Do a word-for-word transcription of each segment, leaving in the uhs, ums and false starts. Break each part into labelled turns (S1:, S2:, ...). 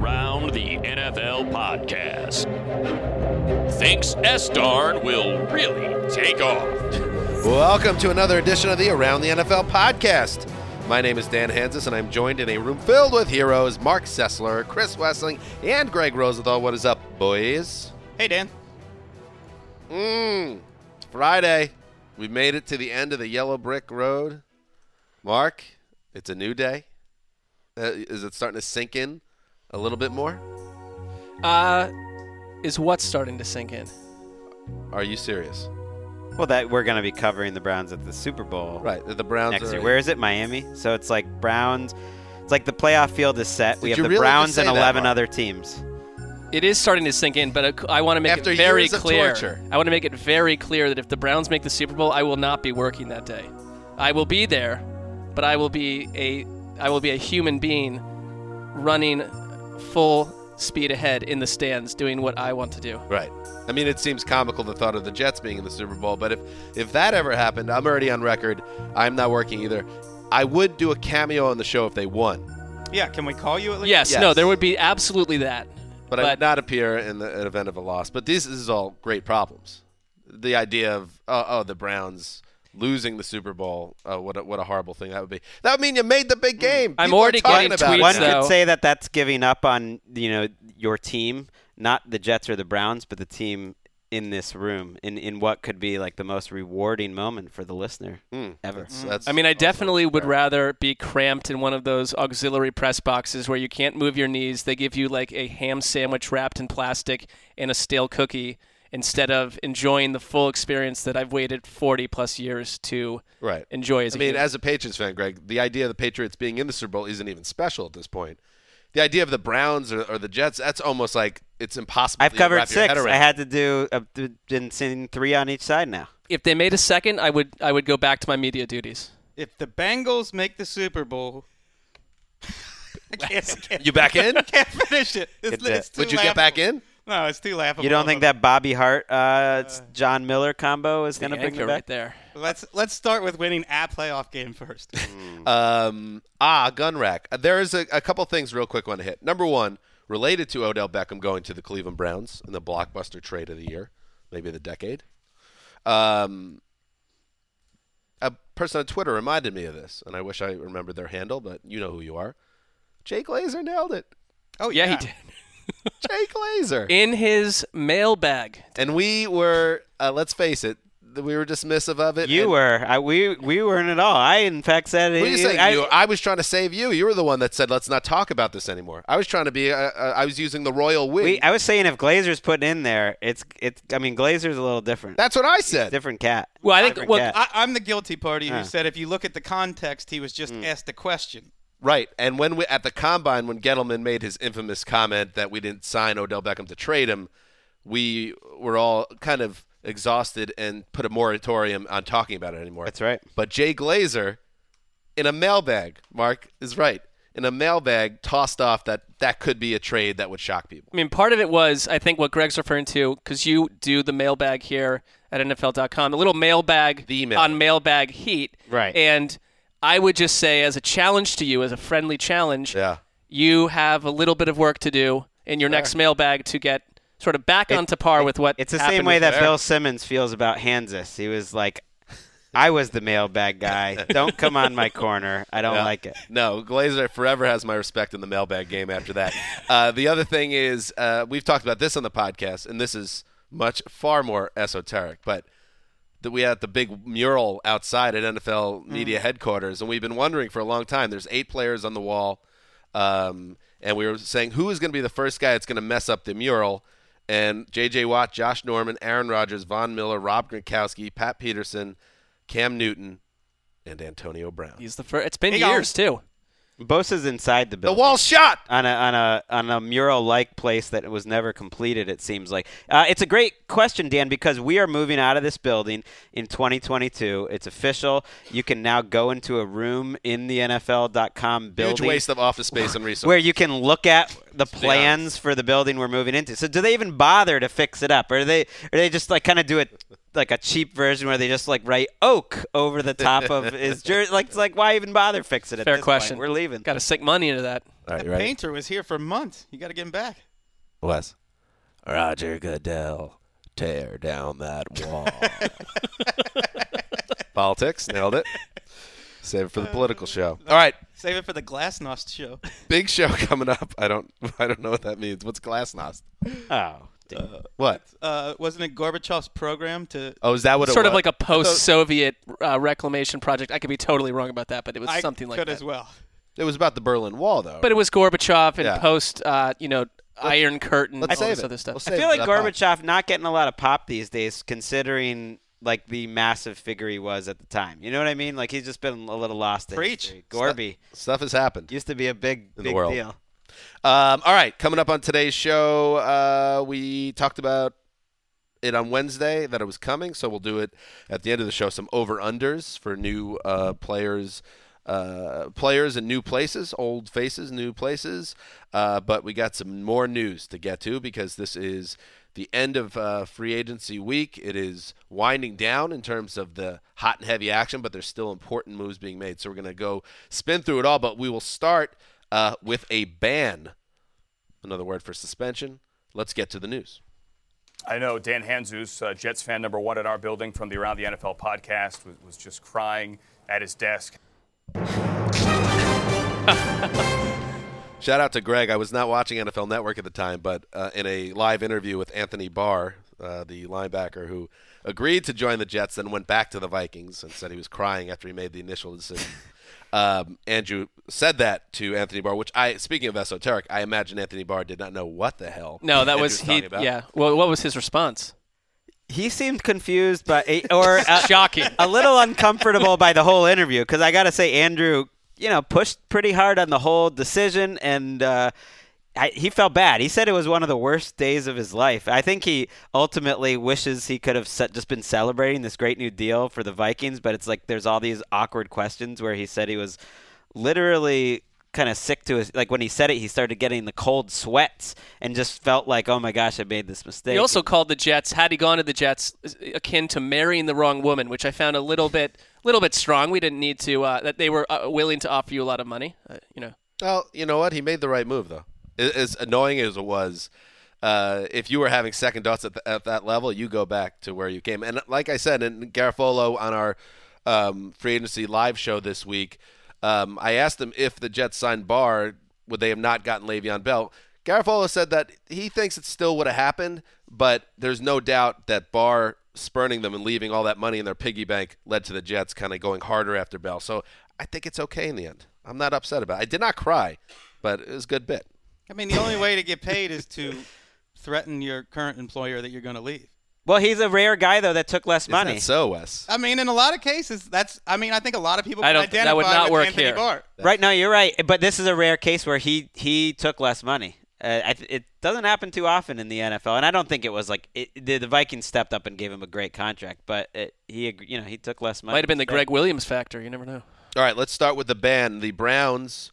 S1: Around the N F L podcast thinks S-Darn will really take off.
S2: Welcome to another edition of the Around the N F L podcast. My name is Dan Hansis, and I'm joined in a room filled with heroes, Mark Sessler, Chris Wessling, and Greg Rosenthal. What is up, boys?
S3: Hey, Dan.
S2: Mmm, it's Friday. We've made it to the end of the yellow brick road. Mark, it's a new day. Uh, is it starting to sink in a little bit more?
S4: Uh, is what starting to sink in?
S2: Are you serious?
S3: Well, that we're going to be covering the Browns at the Super Bowl.
S2: Right, the Browns
S3: next
S2: are
S3: year. Where is it? Miami. So it's like Browns. It's like the playoff field is set.
S2: Did
S3: we have
S2: you
S3: the
S2: really
S3: Browns
S2: just say
S3: and
S2: that,
S3: eleven
S2: Mark?
S3: other teams.
S4: It is starting to sink in, but I want to make
S2: After
S4: it very
S2: years of
S4: clear.
S2: torture.
S4: I want to make it very clear that if the Browns make the Super Bowl, I will not be working that day. I will be there, but I will be a I will be a human being running full speed ahead in the stands doing what I want to do.
S2: Right. I mean, it seems comical the thought of the Jets being in the Super Bowl, but if, if that ever happened, I'm already on record. I'm not working either. I would do a cameo on the show if they won,
S5: Yeah, can we call you at least?
S4: Yes,
S2: Yes.
S4: no, there would be absolutely that.
S2: but, I would not appear in the event of a loss. But this, this is all great problems. The idea of, oh, oh the Browns losing the Super Bowl, oh, what a, what a horrible thing that would be. That would mean you made the big game.
S4: I'm
S2: People are
S4: already
S2: talking
S4: getting
S2: about it.
S4: tweets,
S3: One
S4: though.
S3: could say that that's giving up on you know your team, not the Jets or the Browns, but the team in this room, in, in what could be like the most rewarding moment for the listener
S2: Mm,
S3: ever.
S2: that's- that's
S4: I mean, I
S2: also
S4: definitely would
S2: fair.
S4: rather be cramped in one of those auxiliary press boxes where you can't move your knees. They give you like a ham sandwich wrapped in plastic and a stale cookie instead of enjoying the full experience that I've waited forty plus years to
S2: Right.
S4: enjoy as
S2: I
S4: a
S2: mean,
S4: human.
S2: as a Patriots fan, Greg, the idea of the Patriots being in the Super Bowl isn't even special at this point. The idea of the Browns or, or the Jets, that's almost like it's impossible
S3: I've
S2: to
S3: covered
S2: wrap your
S3: six.
S2: head around.
S3: I had to do. I've been seeing three on each side now.
S4: If they made a second, I would I would go back to my media duties.
S5: If the Bengals make the Super Bowl, I can't, I can't,
S2: You back in?
S5: I can't finish it. It's,
S3: Good
S5: it's too
S2: Would you get back in?
S5: No, it's too laughable.
S3: You don't think that Bobby Hart, uh, John Miller combo is going to
S4: The
S3: bring
S4: anchor
S3: you back?
S4: right there.
S5: Let's let's start with winning a playoff game first.
S2: Um, ah, gun rack. There is a, a couple things real quick I want to hit. Number one, related to Odell Beckham going to the Cleveland Browns in the blockbuster trade of the year, maybe the decade. Um, a person on Twitter reminded me of this, and I wish I remembered their handle, but you know who you are. Jay Glazer nailed it.
S5: Oh
S4: Yeah, he did.
S2: Jay Glazer.
S4: In his mailbag.
S2: And we were, uh, let's face it, th- we were dismissive of it.
S3: You
S2: and-
S3: were. I, we we weren't at all. I, in fact, said
S2: What are you
S3: it-
S2: saying?
S3: I,
S2: you? I was trying to save you. You were the one that said, let's not talk about this anymore. I was trying to be, uh, uh, I was using the royal wig.
S3: we, I was saying if Glazer's put in there, it's it's. I mean, Glazer's a little different.
S2: That's what I said.
S3: Different cat.
S4: Well, I think
S3: Different
S4: well,
S3: cat.
S5: I, I'm the guilty party who
S3: Huh.
S5: said if you look at the context, he was just
S2: Mm.
S5: asked a question.
S2: Right. And when we, at the Combine, when Gettleman made his infamous comment that we didn't sign Odell Beckham to trade him, we were all kind of exhausted and put a moratorium on talking about it anymore.
S3: That's right.
S2: But Jay Glazer, in a mailbag, Mark is right, in a mailbag tossed off that that could be a trade that would shock people.
S4: I mean, part of it was, I think, what Greg's referring to, because you do the mailbag here at N F L dot com, a little mailbag
S2: The mailbag.
S4: on mailbag heat.
S3: Right.
S4: And I would just say, as a challenge to you, as a friendly challenge,
S2: Yeah.
S4: you have a little bit of work to do in your next mailbag to get sort of back onto par with what
S3: It's the
S4: happened
S3: same way
S4: with
S3: that
S4: Bear.
S3: Bill Simmons feels about Hansis. He was like, I was the mailbag guy. Don't come on my corner. I don't
S2: Yeah.
S3: like it.
S2: No, Glazer forever has my respect in the mailbag game after that. uh, the other thing is, uh, we've talked about this on the podcast, and this is much, far more esoteric, but that we had the big mural outside at N F L media headquarters, and we've been wondering for a long time. There's eight players on the wall, um, and we were saying who is going to be the first guy that's going to mess up the mural. And J J Watt, Josh Norman, Aaron Rodgers, Von Miller, Rob Gronkowski, Pat Peterson, Cam Newton, and Antonio Brown.
S4: He's the first. It's been
S5: Hey,
S4: years, too.
S3: Bosa's inside the
S2: The
S3: building.
S2: wall's shot!
S3: on a on a on a mural-like place that was never completed. It seems like uh, it's a great question, Dan, because we are moving out of this building in twenty twenty-two. It's official. You can now go into a room in the N F L dot com building
S2: Huge waste of office space and resources.
S3: where you can look at the
S2: be
S3: plans for the building we're moving into. So, do they even bother to fix it up, or do they or they just like kind of do it like a cheap version where they just like write Oak over the top of his jersey. Like, it's like, why even bother fixing it?
S4: Fair
S3: at this
S4: question.
S3: Point? We're leaving.
S4: Got to sink money into that.
S2: All right,
S5: That
S2: you ready?
S5: painter was here for months. You got to get him back.
S2: Wes. Roger Goodell, tear down that wall. Politics, nailed it. Save it for the political show. All right,
S5: Save it for the Glasnost show.
S2: big show coming up. I don't, I don't know what that means. What's glasnost?
S3: Oh, damn.
S2: What?
S5: Uh, wasn't it Gorbachev's program to?
S2: Oh, is that what
S4: Sort
S2: it
S4: of
S2: was?
S4: like a post-Soviet uh, reclamation project. I could be totally wrong about that, but it was
S5: I
S4: something like
S5: could
S4: that.
S5: as well.
S2: It was about the Berlin Wall, though.
S4: But it was Gorbachev and
S2: Yeah.
S4: post, uh, you know, Iron Curtain,
S2: let's
S4: all
S2: save
S4: this
S2: it.
S4: other stuff.
S2: We'll
S3: I
S2: save
S3: feel like
S2: that part.
S3: Gorbachev not getting a lot of pop these days, considering like the massive figure he was at the time. You know what I mean? Like he's just been a little lost. in
S5: Preach.
S3: history. Gorby
S2: Stuff has happened.
S3: used to be a big,
S2: In the
S3: big
S2: world.
S3: deal.
S2: Um, all right, coming up on today's show, uh, we talked about it on Wednesday that it was coming, so we'll do it at the end of the show. Some over-unders for new uh, players, uh, players in new places, old faces, new places. Uh, but we got some more news to get to because this is the end of uh, free agency week. It is winding down in terms of the hot and heavy action, but there's still important moves being made. So we're going to go spin through it all, but we will start uh, with a ban, another word for suspension. Let's get to the news.
S6: I know Dan Hanzus, uh, Jets fan number one at our building from the Around the N F L podcast, was, was just crying at his desk.
S2: Shout out to Greg. I was not watching N F L Network at the time, but uh, in a live interview with Anthony Barr, uh, the linebacker who agreed to join the Jets, then went back to the Vikings and said he was crying after he made the initial decision. um, Andrew said that to Anthony Barr, which I, speaking of esoteric, I imagine Anthony Barr did not know what the hell.
S4: No, that
S2: Andrew
S4: was
S2: talking
S4: he.
S2: about.
S4: Yeah. Well, what was his response?
S3: He seemed confused, but or uh,
S4: Shocking.
S3: a little uncomfortable by the whole interview because I got to say, Andrew, you know, pushed pretty hard on the whole decision, and uh, I, he felt bad. He said it was one of the worst days of his life. I think he ultimately wishes he could have set, just been celebrating this great new deal for the Vikings, but it's like there's all these awkward questions where he said he was literally kind of sick to his, like when he said it, he started getting the cold sweats and just felt like, oh my gosh, I made this mistake.
S4: He also called the Jets, had he gone to the Jets, akin to marrying the wrong woman, which I found a little bit, little bit strong. We didn't need to. Uh, that they were uh, willing to offer you a lot of money. Uh, you know.
S2: Well, you know what? He made the right move, though. As annoying as it was, uh, if you were having second thoughts at, the, at that level, you go back to where you came. And like I said, in Garafolo on our um, free agency live show this week, um, I asked him if the Jets signed Barr, would they have not gotten Le'Veon Bell? Garafolo said that he thinks it still would have happened, but there's no doubt that Barr spurning them and leaving all that money in their piggy bank led to the Jets kind of going harder after Bell. So I think it's okay in the end. I'm not upset about it. I did not cry, but it was a good bit.
S5: I mean, the only way to get paid is to threaten your current employer that you're going to leave.
S3: well, he's a rare guy though that took less
S2: Is
S3: money.
S2: that so, Wes?
S5: I mean, in a lot of cases, that's. I mean, I think a lot of people
S4: I
S5: can
S4: don't-
S5: identify
S4: that would not
S5: with
S4: work
S5: Anthony
S4: here.
S5: Barr.
S3: Right? No, you're right. But this is a rare case where he he took less money. Uh, I th- it doesn't happen too often in the N F L, and I don't think it was like it, the, the Vikings stepped up and gave him a great contract, but it, he ag- you know he took less money.
S4: Might have been the
S3: instead.
S4: Greg Williams factor. You never know.
S2: All right, let's start with the ban. The Browns,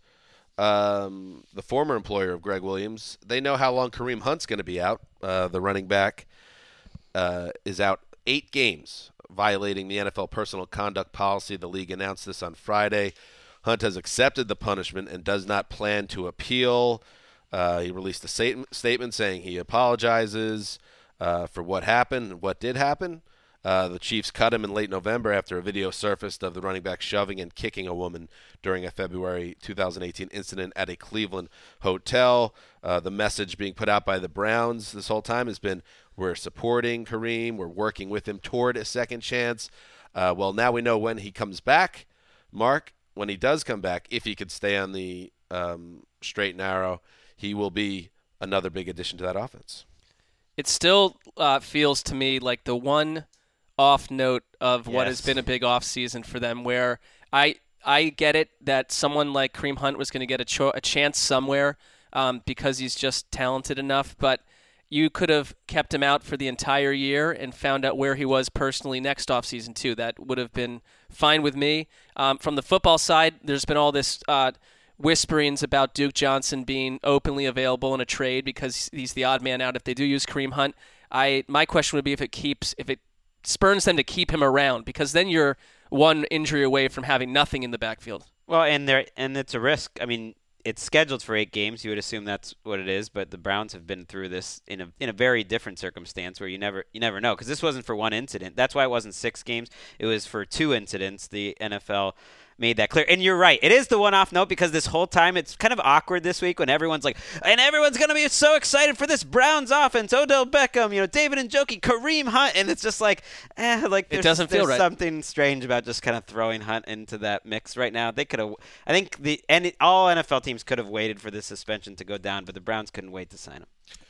S2: um, the former employer of Greg Williams, they know how long Kareem Hunt's going to be out. Uh, the running back uh, is out eight games, violating the N F L personal conduct policy. The league announced this on Friday. Hunt has accepted the punishment and does not plan to appeal. Uh, he released a stat- statement saying he apologizes uh, for what happened and what did happen. Uh, the Chiefs cut him in late November after a video surfaced of the running back shoving and kicking a woman during a February two thousand eighteen incident at a Cleveland hotel. Uh, the message being put out by the Browns this whole time has been, we're supporting Kareem, we're working with him toward a second chance. Uh, well, now we know when he comes back. Mark, when he does come back, if he could stay on the um, straight and narrow, he will be another big addition to that offense.
S4: It still uh, feels to me like the one off note of what has
S3: Yes.
S4: been a big off season for them, where I I get it that someone like Kareem Hunt was going to get a, cho- a chance somewhere um, because he's just talented enough, but you could have kept him out for the entire year and found out where he was personally next offseason too. That would have been fine with me. Um, from the football side, there's been all this uh, whisperings about Duke Johnson being openly available in a trade because he's the odd man out if they do use Kareem Hunt. I my question would be if it keeps if it spurns them to keep him around, because then you're one injury away from having nothing in the backfield.
S3: Well, and there and it's a risk. I mean, it's scheduled for eight games. You would assume that's what it is, but the Browns have been through this in a in a very different circumstance where you never you never know, because this wasn't for one incident. That's why it wasn't six games. It was for two incidents. The N F L made that clear. And you're right. It is the one-off note, because this whole time it's kind of awkward this week when everyone's like, and everyone's going to be so excited for this Browns offense. Odell Beckham, you know, David Njoku, Kareem Hunt. And it's just like, eh, like there's,
S4: it doesn't feel
S3: there's
S4: right.
S3: something strange about just kind of throwing Hunt into that mix right now. They could have, I think the and it, all N F L teams could have waited for this suspension to go down, but the Browns couldn't wait to sign him.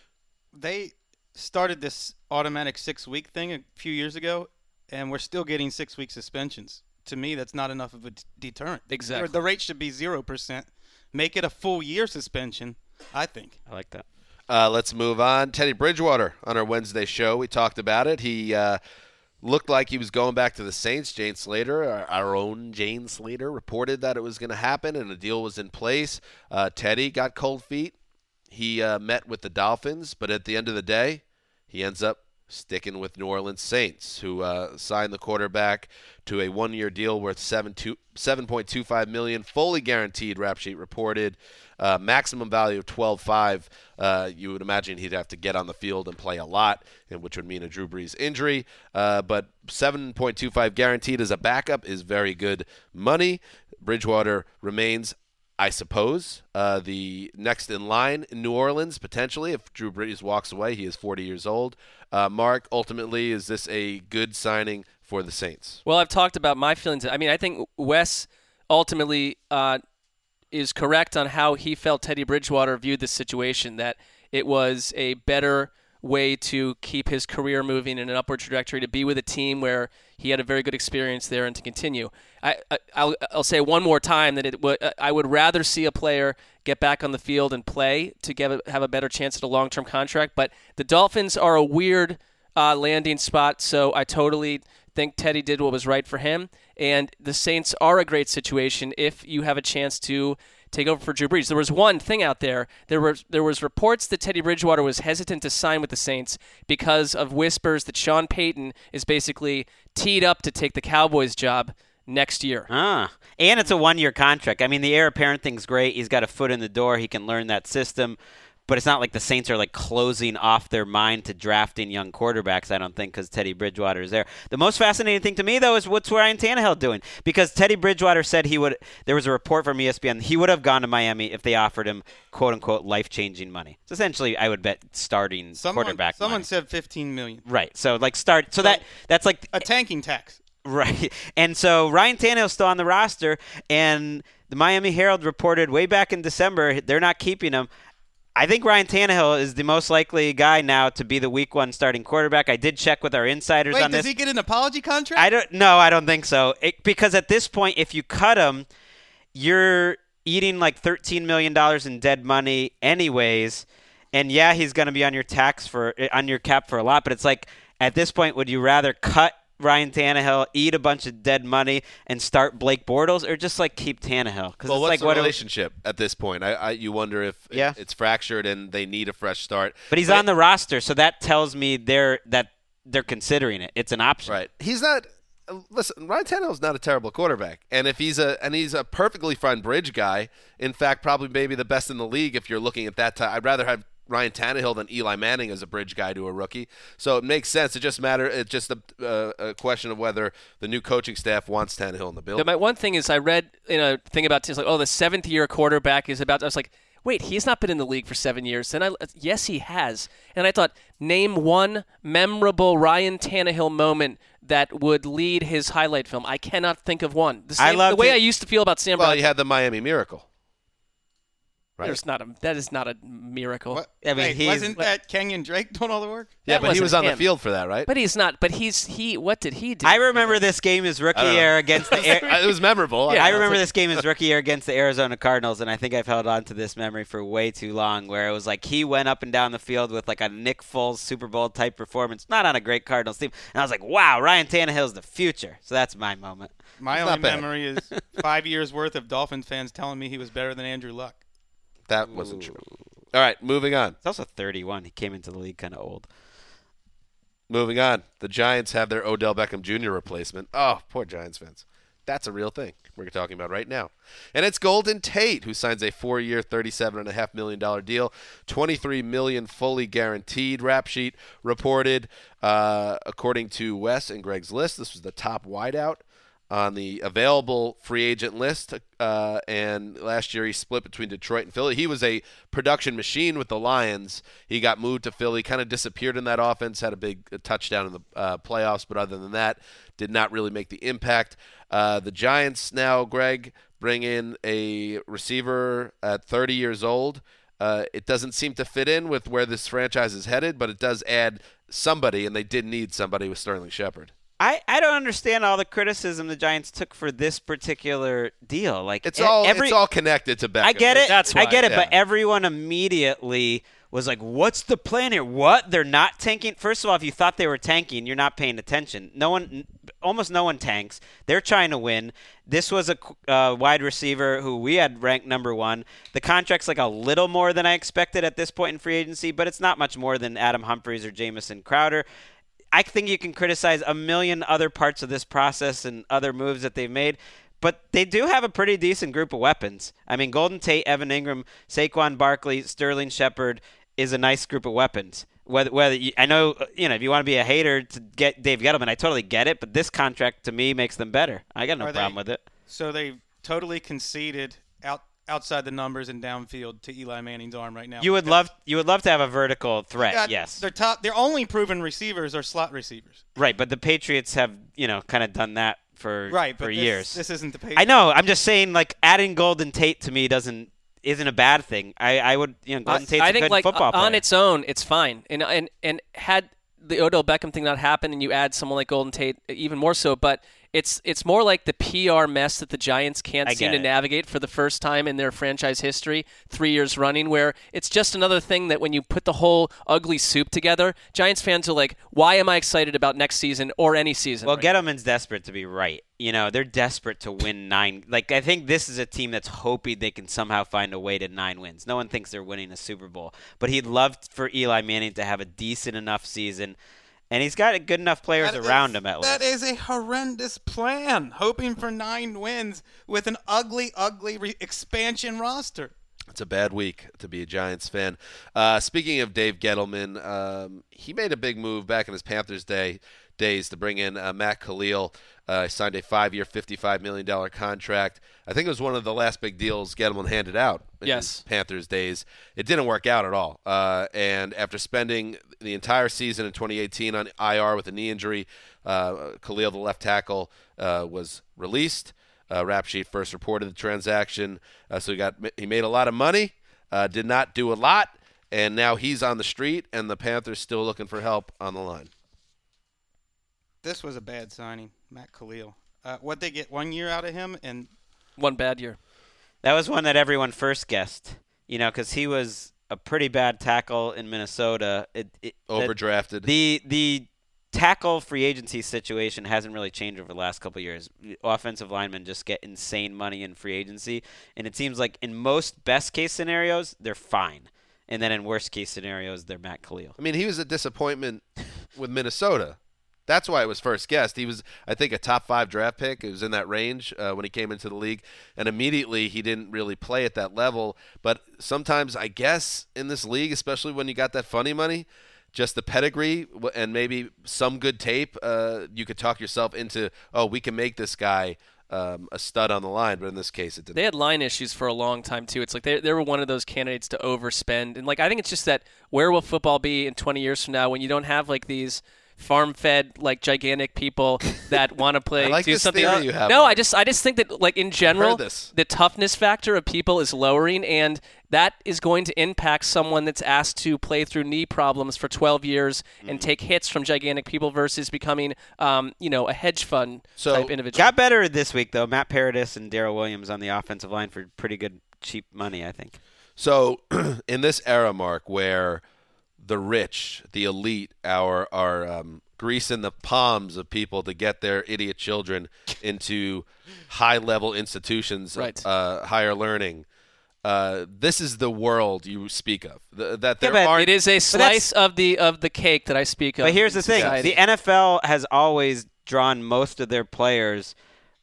S5: They started this automatic six-week thing a few years ago, and we're still getting six-week suspensions. To me, that's not enough of a d- deterrent.
S4: Exactly.
S5: Or the rate should be zero percent. Make it a full year suspension, I think.
S3: I like that.
S2: Uh, let's move on. Teddy Bridgewater on our Wednesday show. We talked about it. He uh, looked like he was going back to the Saints. Jane Slater, our, our own Jane Slater, reported that it was going to happen and a deal was in place. Uh, Teddy got cold feet. He uh, met with the Dolphins, but at the end of the day, he ends up sticking with New Orleans Saints, who uh, signed the quarterback to a one-year deal worth seven point two five million dollars, fully guaranteed. Rap Sheet reported uh, maximum value of twelve point five. Uh, you would imagine he'd have to get on the field and play a lot, and which would mean a Drew Brees injury. Uh, but seven point two five guaranteed as a backup is very good money. Bridgewater remains, I suppose, uh, the next in line in New Orleans, potentially, if Drew Brees walks away. He is forty years old. Uh, Mark, ultimately, is this a good signing for the Saints?
S4: Well, I've talked about my feelings. I mean, I think Wes ultimately uh, is correct on how he felt Teddy Bridgewater viewed this situation, that it was a better way to keep his career moving in an upward trajectory, to be with a team where he had a very good experience there and to continue. I, I, I'll, I'll say one more time that it w- I would rather see a player get back on the field and play to give a, have a better chance at a long-term contract. But the Dolphins are a weird uh, landing spot, so I totally think Teddy did what was right for him. And the Saints are a great situation if you have a chance to take over for Drew Brees. There was one thing out there. There were there was reports that Teddy Bridgewater was hesitant to sign with the Saints because of whispers that Sean Payton is basically teed up to take the Cowboys job next year.
S3: Ah, and it's a one-year contract. I mean, the heir apparent thing's great. He's got a foot in the door. He can learn that system. But it's not like the Saints are like closing off their mind to drafting young quarterbacks, I don't think, because Teddy Bridgewater is there. The most fascinating thing to me, though, is what's Ryan Tannehill doing? Because Teddy Bridgewater said he would – there was a report from E S P N – he would have gone to Miami if they offered him, quote-unquote, life-changing money. So essentially, I would bet starting
S5: Someone,
S3: quarterback
S5: Someone
S3: money.
S5: said fifteen million dollars.
S3: Right. So, like, start – so, so that that's like –
S5: a tanking tax.
S3: Right. And so Ryan Tannehill's still on the roster, and the Miami Herald reported way back in December they're not keeping him. I think Ryan Tannehill is the most likely guy now to be the week one starting quarterback. I did check with our insiders
S5: Wait,
S3: on this.
S5: does he get an apology contract?
S3: I don't. No, I don't think so. It, because at this point, if you cut him, you're eating like thirteen million dollars in dead money anyways. And yeah, he's going to be on your tax for on your cap for a lot. But it's like at this point, would you rather cut Ryan Tannehill, eat a bunch of dead money, and start Blake Bortles, or just like keep Tannehill? Because
S2: well,
S3: it's
S2: what's
S3: like
S2: the
S3: what
S2: relationship at this point? I, I you wonder if
S3: Yeah.
S2: it, it's fractured and they need a fresh start.
S3: But he's
S2: But
S3: on the roster, so that tells me they're that they're considering it. It's an option.
S2: Right. He's not. Listen, Ryan Tannehill's not a terrible quarterback, and if he's a and he's a perfectly fine bridge guy. In fact, probably maybe the best in the league if you're looking at that time. I'd rather have Ryan Tannehill than Eli Manning as a bridge guy to a rookie. So it makes sense. It just matter. It's just a, uh, a question of whether the new coaching staff wants Tannehill in the building.
S4: Yeah, my one thing is I read in a thing about it's like, oh, the seventh year quarterback is about. I was like, wait, he's not been in the league for seven years. And I, yes, he has. And I thought, name one memorable Ryan Tannehill moment that would lead his highlight film. I cannot think of one. The, same,
S3: I
S4: the way
S3: it.
S4: I used to feel about Sam
S2: well,
S4: Bradford.
S2: you had the Miami Miracle. Right.
S4: There's not a that is not a miracle.
S5: What?
S3: I mean,
S5: Wait,
S3: he's-
S5: wasn't that Kenyon Drake doing all the work?
S2: Yeah,
S4: That
S2: but he
S4: wasn't
S2: was on
S4: him.
S2: the field for that, right?
S4: But he's not. But he's he. What did he do?
S3: I remember this game as rookie
S2: I don't know.
S3: year against the Air-
S2: it was memorable.
S3: I
S2: don't know.
S3: remember this game as rookie year against the Arizona Cardinals, and I think I've held on to this memory for way too long, where it was like he went up and down the field with like a Nick Foles Super Bowl type performance, not on a great Cardinals team. And I was like, wow, Ryan Tannehill's the future. So that's my moment.
S5: My
S2: It's
S5: only
S2: not bad.
S5: memory is five years worth of Dolphins fans telling me he was better than Andrew Luck.
S2: That wasn't true. All right, moving on.
S3: He's also thirty-one. He came into the league kind of old.
S2: Moving on, the Giants have their Odell Beckham Junior replacement. Oh, poor Giants fans. That's a real thing we're talking about right now. And it's Golden Tate, who signs a four-year, thirty-seven point five million dollars deal, twenty-three million dollars fully guaranteed. Rap Sheet reported, uh, according to Wes and Greg's list, this was the top wideout on the available free agent list, uh, and last year he split between Detroit and Philly. He was a production machine with the Lions. He got moved to Philly, kind of disappeared in that offense, had a big a touchdown in the uh, playoffs, but other than that, did not really make the impact. Uh, the Giants now, Greg, bring in a receiver at thirty years old. Uh, it doesn't seem to fit in with where this franchise is headed, but it does add somebody, and they did need somebody with Sterling Shepard.
S3: I, I don't understand all the criticism the Giants took for this particular deal. Like
S2: it's all
S3: every,
S2: it's all connected to Beckham.
S3: I get it.
S4: That's why,
S3: I get it.
S2: yeah.
S3: But everyone immediately was like, "What's the plan here? What? They're not tanking." First of all, if you thought they were tanking, you're not paying attention. No one, almost no one tanks. They're trying to win. This was a uh, wide receiver who we had ranked number one. The contract's like a little more than I expected at this point in free agency, but it's not much more than Adam Humphries or Jamison Crowder. I think you can criticize a million other parts of this process and other moves that they've made, but they do have a pretty decent group of weapons. I mean, Golden Tate, Evan Ingram, Saquon Barkley, Sterling Shepard is a nice group of weapons. Whether, whether you, I know, you know, if you want to be a hater to get Dave Gettleman, I totally get it, but this contract to me makes them better. I got no
S5: Are
S3: problem
S5: they,
S3: with it.
S5: So they totally conceded out outside the numbers and downfield to Eli Manning's arm right now.
S3: You would love you would love to have a vertical threat,
S5: Yeah,
S3: yes.
S5: Their top, their only proven receivers are slot receivers.
S3: Right, but the Patriots have, you know, kind of done that for
S5: Right,
S3: for
S5: but this,
S3: years.
S5: this isn't the Patriots.
S3: I know. I'm just saying, like, adding Golden Tate to me doesn't isn't a bad thing. I, I would, you know, Golden Tate's
S4: I
S3: a
S4: think
S3: good
S4: like
S3: football player.
S4: on its own, it's fine. And and and had the Odell Beckham thing not happened, and you add someone like Golden Tate, even more so. But it's it's more like the P R mess that the Giants can't
S3: I
S4: seem
S3: get
S4: to
S3: it.
S4: navigate for the first time in their franchise history, three years running, where it's just another thing that when you put the whole ugly soup together, Giants fans are like, why am I excited about next season or any season?
S3: Well,
S4: right now?
S3: Gettleman's desperate to be right. You know, they're desperate to win nine. Like, I think this is a team that's hoping they can somehow find a way to nine wins. No one thinks they're winning a Super Bowl. But he'd love for Eli Manning to have a decent enough season. And he's got good enough players
S5: That
S3: around
S5: is-
S3: him at
S5: That
S3: least.
S5: is a horrendous plan, hoping for nine wins with an ugly, ugly re- expansion roster.
S2: It's a bad week to be a Giants fan. Uh, speaking of Dave Gettleman, um, he made a big move back in his Panthers day days to bring in uh, Matt Khalil. Uh, he signed a five-year, fifty-five million dollars contract. I think it was one of the last big deals Gettleman handed out in
S4: Yes.
S2: his Panthers days. It didn't work out at all. Uh, and after spending the entire season in twenty eighteen on I R with a knee injury, uh, Khalil, the left tackle, uh, was released. Uh, Rap Sheet first reported the transaction. Uh, so he got he made a lot of money, uh, did not do a lot, and now he's on the street, and the Panthers still looking for help on the line.
S5: This was a bad signing, Matt Khalil. Uh, what'd they get, one year out of him? And
S4: One bad year.
S3: That was one that everyone first guessed, you know, because he was a pretty bad tackle in Minnesota. It, it,
S2: Overdrafted.
S3: The the tackle free agency situation hasn't really changed over the last couple of years. Offensive linemen just get insane money in free agency, and it seems like in most best case scenarios they're fine, and then in worst case scenarios they're Matt Khalil.
S2: I mean, he was a disappointment with Minnesota. That's why it was first guessed. He was, I think, a top five draft pick. It was in that range uh, when he came into the league. And immediately he didn't really play at that level. But sometimes, I guess, in this league, especially when you got that funny money, just the pedigree and maybe some good tape, uh, you could talk yourself into, oh, we can make this guy um, a stud on the line. But in this case, it didn't.
S4: They had line issues for a long time, too. It's like they, they were one of those candidates to overspend. And, like, I think it's just that where will football be in twenty years from now when you don't have, like, these – farm-fed, like gigantic people that want to play,
S2: I like
S4: do
S2: this
S4: something.
S2: theory you have,
S4: no,
S2: Mark.
S4: I just, I just think that, like in general,
S2: Heard this.
S4: the toughness factor of people is lowering, and that is going to impact someone that's asked to play through knee problems for twelve years
S2: Mm-hmm.
S4: and take hits from gigantic people versus becoming, um, you know, a hedge fund
S2: So-
S4: type individual.
S3: Got better this week though. Matt Paradis and Darrell Williams on the offensive line for pretty good cheap money, I think.
S2: So in this era, Mark, where the rich, the elite, are are um, greasing the palms of people to get their idiot children into high-level institutions,
S4: Right.
S2: uh, higher learning, Uh, this is the world you speak of. The, that there
S3: but
S2: are.
S4: It is a slice of the of the cake that I speak of.
S3: But here's
S4: in
S3: the thing:
S4: society.
S3: the N F L has always drawn most of their players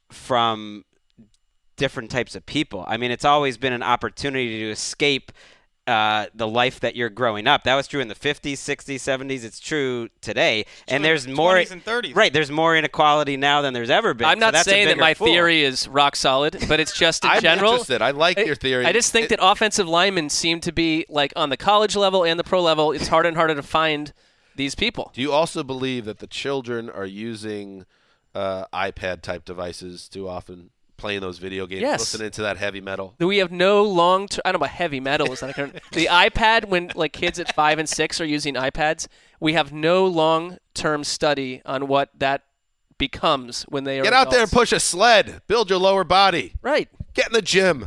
S3: from different types of people. I mean, it's always been an opportunity to escape uh, the life that you're growing up. That was true in the fifties, sixties, seventies. It's true today. And there's more
S5: twenties and thirties.
S3: Right, there's more inequality now than there's ever been.
S4: I'm
S3: So
S4: not
S3: that's a
S4: saying that
S3: bigger
S4: my
S3: fool.
S4: theory is rock solid, but it's just in
S2: I'm
S4: general.
S2: interested. I like your theory.
S4: I just think
S2: It-
S4: that offensive linemen seem to be like on the college level and the pro level. It's harder and harder to find these people.
S2: Do you also believe that the children are using uh, iPad-type devices too often, playing those video games,
S4: Yes.
S2: listening to that heavy metal?
S4: We have no long. Ter- I don't know about heavy metal. Is that a current- the iPad? When like kids at five and six are using iPads, we have no long-term study on what that becomes when they are.
S2: Get out there and
S4: adults.
S2: push a sled. Build your lower body.
S4: Right.
S2: Get in the gym.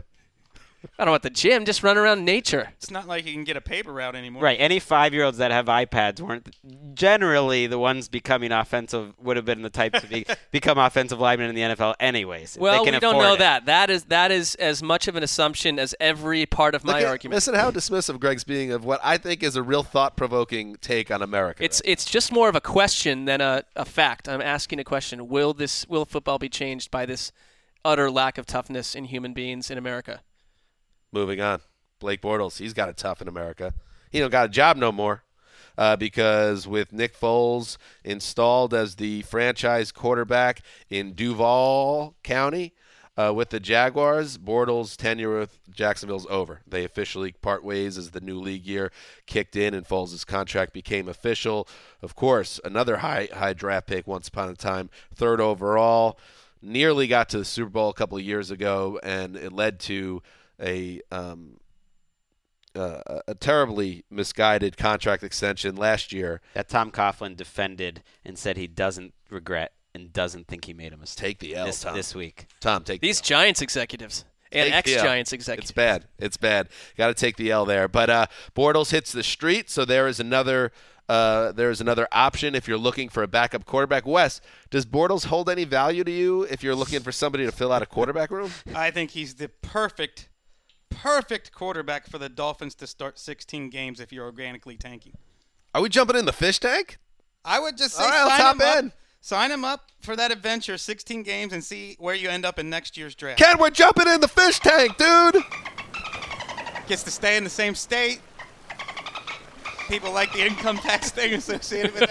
S4: I don't know about the gym. Just run around nature.
S5: It's not like you can get a paper route anymore.
S3: Right, any five-year-olds that have iPads weren't generally the ones becoming offensive. Would have been the type to be, become offensive linemen in the N F L, anyways. if
S4: Well,
S3: they can
S4: we don't
S3: afford
S4: know
S3: it.
S4: that. That is that is as much of an assumption as every part of
S2: Look
S4: my
S2: at-
S4: argument.
S2: Listen how dismissive Greg's being of what I think is a real thought-provoking take on America.
S4: It's it's just more of a question than a, a fact. I'm asking a question. Will this will football be changed by this utter lack of toughness in human beings in America?
S2: Moving on. Blake Bortles, he's got it tough in America. He don't got a job no more uh, because with Nick Foles installed as the franchise quarterback in Duval County uh, with the Jaguars, Bortles' tenure with Jacksonville's over. They officially part ways as the new league year kicked in and Foles' contract became official. Of course, another high high draft pick once upon a time, third overall. Nearly got to the Super Bowl a couple of years ago, and it led to a um, uh, a terribly misguided contract extension last year.
S3: That Tom Coughlin defended and said he doesn't regret and doesn't think he made a mistake
S2: Take the L,
S3: this,
S2: Tom.
S3: this week.
S2: Tom, take
S4: These
S2: the L.
S4: Giants executives and
S2: Take the L.
S4: ex-Giants
S2: It's
S4: executives.
S2: bad. It's bad. Got to take the L there. But uh, Bortles hits the street, so there is another uh, there is another option if you're looking for a backup quarterback. Wes, does Bortles hold any value to you if you're looking for somebody to fill out a quarterback room?
S5: I think he's the perfect, perfect quarterback for the Dolphins to start sixteen games if you're organically tanking.
S2: Are we jumping in the fish tank?
S5: I would just say
S2: All right, I'll
S5: sign
S2: top
S5: him up.
S2: in.
S5: Sign him up for that adventure, sixteen games, and see where you end up in next year's draft.
S2: Ken, we're jumping in the fish tank, dude.
S5: Gets to stay in the same state. People like the income tax thing associated with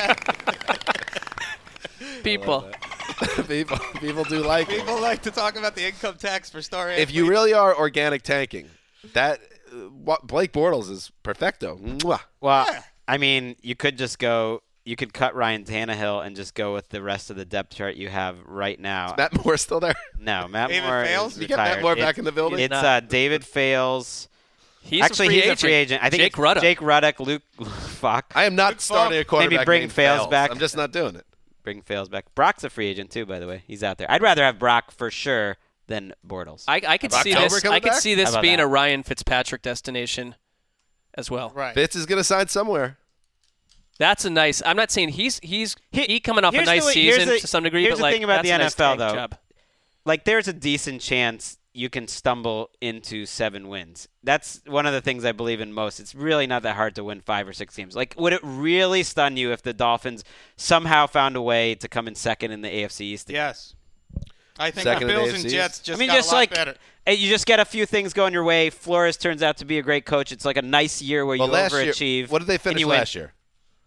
S5: that.
S4: People.
S2: people, people do like it.
S5: People like to talk about the income tax for star
S2: If you
S5: athletes.
S2: really are organic tanking, that uh, what Blake Bortles is perfecto. Mwah.
S3: Well,
S5: Yeah.
S3: I mean, you could just go. You could cut Ryan Tannehill and just go with the rest of the depth chart you have right now.
S2: Matt Moore still there?
S3: no, Matt
S5: David
S3: Moore
S5: Fales?
S3: is
S2: You get Matt
S3: retired.
S2: Moore
S3: It-
S2: back in the building?
S3: It's
S4: not.
S3: uh, David Fales.
S4: He's
S3: Actually,
S4: a free
S3: he's
S4: agent.
S3: a free agent. I think
S4: Jake
S3: it's
S4: Ruddock.
S3: Jake Ruddock, Luke fuck.
S2: I am not
S5: Good
S2: starting a
S5: fuck.
S2: quarterback.
S3: Maybe bring
S2: named
S3: Fales
S2: Fales.
S3: back.
S2: I'm just not doing it.
S3: Bring Fales back. Brock's a free agent too, by the way. He's out there. I'd rather have Brock for sure than Bortles.
S4: I, I could
S2: About
S4: see
S2: October
S4: this.
S2: coming
S4: I could
S2: back?
S4: see
S3: How
S4: this
S3: about
S4: being
S3: that?
S4: a Ryan Fitzpatrick destination, as well.
S5: right.
S2: Fitz is going to sign somewhere.
S4: That's a nice. I'm not saying he's he's
S3: He-
S4: he coming off a
S3: here's
S4: nice
S3: the way- here's
S4: season
S3: the-
S4: to some degree.
S3: here's
S4: but
S3: the
S4: like,
S3: thing about
S4: that's
S3: the
S4: a
S3: N
S4: nice
S3: F L,
S4: tank
S3: though.
S4: job.
S3: Like, there's a decent chance you can stumble into seven wins. That's one of the things I believe in most. It's really not that hard to win five or six games. Like, would it really stun you if the Dolphins somehow found a way to come in second in the A F C East?
S5: Yes. I think
S2: Second
S5: the
S2: in the
S5: Bills
S2: A F
S5: and
S2: C.
S5: Jets just
S3: I mean,
S5: got
S3: just
S5: a lot
S3: like
S5: better.
S3: eh, you just get a few things going your way. Flores turns out to be a great coach. It's like a nice year where
S2: Well,
S3: you
S2: last
S3: overachieve.
S2: year, what did they
S3: and
S2: finish
S3: you win.
S2: last year?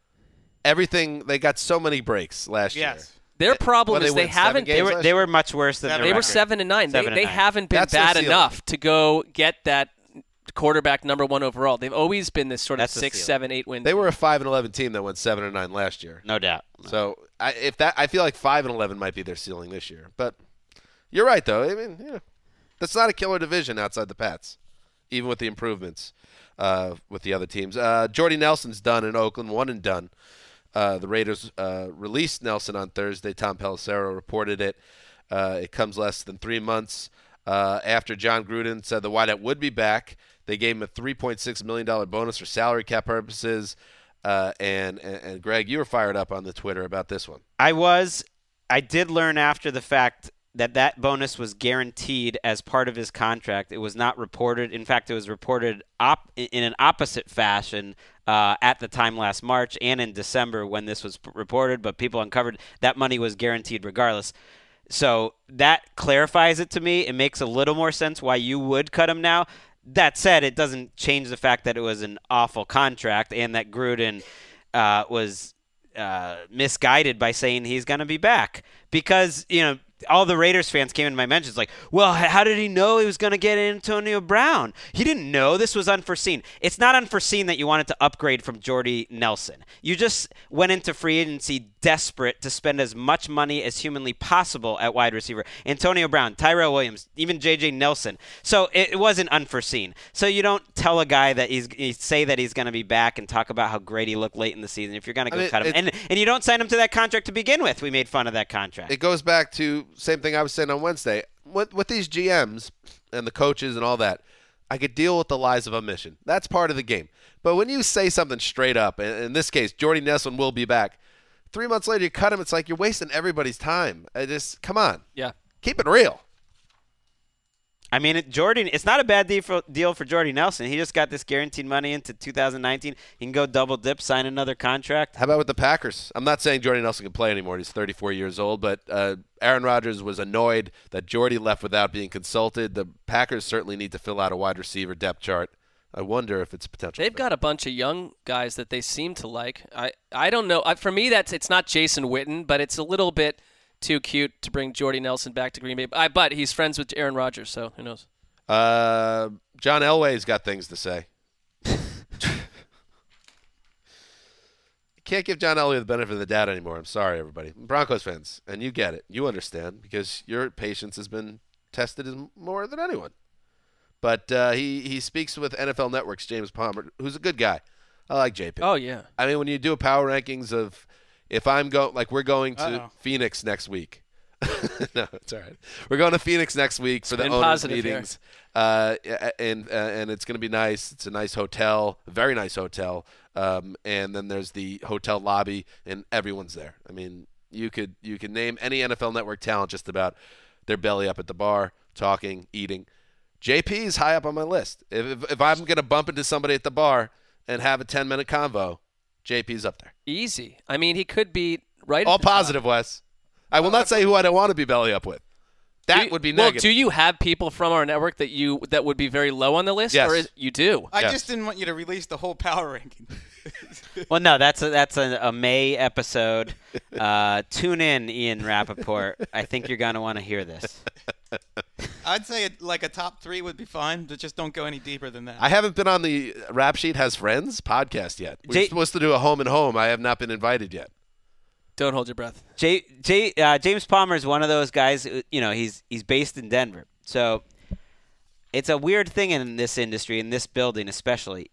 S2: Everything they got so many breaks last
S5: Yes.
S2: year.
S4: Their problem
S2: What, they
S4: is they
S2: win seven
S4: haven't.
S2: games
S3: They were
S2: last
S3: they
S2: year?
S3: were much worse than
S5: Seven.
S3: their
S4: They were
S3: record.
S4: seven and nine.
S3: Seven
S4: they
S3: and
S4: they
S3: nine.
S4: haven't been
S2: That's their
S4: bad
S2: ceiling.
S4: enough to go get that quarterback number one overall. They've always been this sort of
S3: That's the
S4: six,
S3: ceiling.
S4: seven, eight win.
S2: They were a five and eleven team that went seven and nine last year.
S3: No doubt.
S2: So I, if that, I feel like five and eleven might be their ceiling this year. But you're right, though. I mean, yeah, that's not a killer division outside the Pats, even with the improvements uh, with the other teams. Uh, Jordy Nelson's done in Oakland, one and done. Uh, the Raiders uh, released Nelson on Thursday. Tom Pelissero reported it. Uh, it comes less than three months uh, after John Gruden said the wideout would be back. They gave him a three point six million dollars bonus for salary cap purposes. Uh, and, and, and, Greg, you were fired up on the Twitter about this one.
S3: I was. I did learn after the fact that that bonus was guaranteed as part of his contract. It was not reported. In fact, it was reported op- in an opposite fashion uh, at the time last March and in December when this was p- reported, but people uncovered that money was guaranteed regardless. So that clarifies it to me. It makes a little more sense why you would cut him now. That said, it doesn't change the fact that it was an awful contract and that Gruden uh, was uh, misguided by saying he's going to be back. Because, you know, all the Raiders fans came in my mentions like, well, how did he know he was going to get Antonio Brown? He didn't know. This was unforeseen. It's not unforeseen that you wanted to upgrade from Jordy Nelson. You just went into free agency desperate to spend as much money as humanly possible at wide receiver. Antonio Brown, Tyrell Williams, even J J Nelson. So it, it wasn't unforeseen. So you don't tell a guy that he's you say that he's going to be back and talk about how great he looked late in the season if you're going to go
S2: I mean,
S3: cut him.
S2: it,
S3: And and you don't sign him to that contract to begin with. We made fun of that contract.
S2: It goes back to same thing I was saying on Wednesday. With, with these G Ms and the coaches and all that, I could deal with the lies of omission. That's part of the game. But when you say something straight up, and in this case, Jordy Nelson will be back, three months later you cut him, it's like you're wasting everybody's time. I just, come on.
S4: Yeah.
S2: Keep it real.
S3: I mean, it, Jordan, it's not a bad deal for, deal for Jordy Nelson. He just got this guaranteed money into two thousand nineteen. He can go double dip, sign another contract.
S2: How about with the Packers? I'm not saying Jordy Nelson can play anymore. He's thirty-four years old, but uh, Aaron Rodgers was annoyed that Jordy left without being consulted. The Packers certainly need to fill out a wide receiver depth chart. I wonder if it's a potential.
S4: They've
S2: fit.
S4: got a bunch of young guys that they seem to like. I, I don't know. I, for me, that's it's not Jason Witten, but it's a little bit too cute to bring Jordy Nelson back to Green Bay. I, but he's friends with Aaron Rodgers, so who knows?
S2: Uh, John Elway's got things to say. Can't give John Elway the benefit of the doubt anymore. I'm sorry, everybody. Broncos fans, and you get it. You understand because your patience has been tested as more than anyone. But uh, he, he speaks with N F L Network's James Palmer, who's a good guy. I like J P.
S4: Oh, yeah.
S2: I mean, when you do a power rankings of if I'm going, like we're going to
S5: Uh-oh.
S2: Phoenix next week. No, it's all right. We're going to Phoenix next week for the
S4: Spin
S2: owners'
S4: positive
S2: meetings, uh, and uh, and it's going to be nice. It's a nice hotel, a very nice hotel, um, and then there's the hotel lobby, and everyone's there. I mean, you could you could name any N F L Network talent just about. They're belly up at the bar, talking, eating. J P's high up on my list. If if, if I'm going to bump into somebody at the bar and have a ten minute convo, J P's up there.
S4: Easy. I mean, he could be right.
S2: All
S4: at the top.
S2: positive, Wes. I will not say who I don't want to be belly up with. That
S4: Do you-
S2: would be
S4: well,
S2: negative.
S4: do you have people from our network that you that would be very low on the list?
S2: Yes.
S4: Or is, you do?
S5: I
S2: Yes.
S5: just didn't want you to release the whole power ranking.
S3: Well, no, that's a, that's a, a May episode. Uh, tune in, Ian Rappaport. I think you're going to want to hear this.
S5: I'd say it, like a top three would be fine, but just don't go any deeper than that.
S2: I haven't been on the Rap Sheet Has Friends podcast yet. We're
S3: J-
S2: supposed to do a home and home. I have not been invited yet.
S4: Don't hold your breath.
S3: J, J, uh, James Palmer is one of those guys, who, you know, he's he's based in Denver. So it's a weird thing in this industry, in this building especially.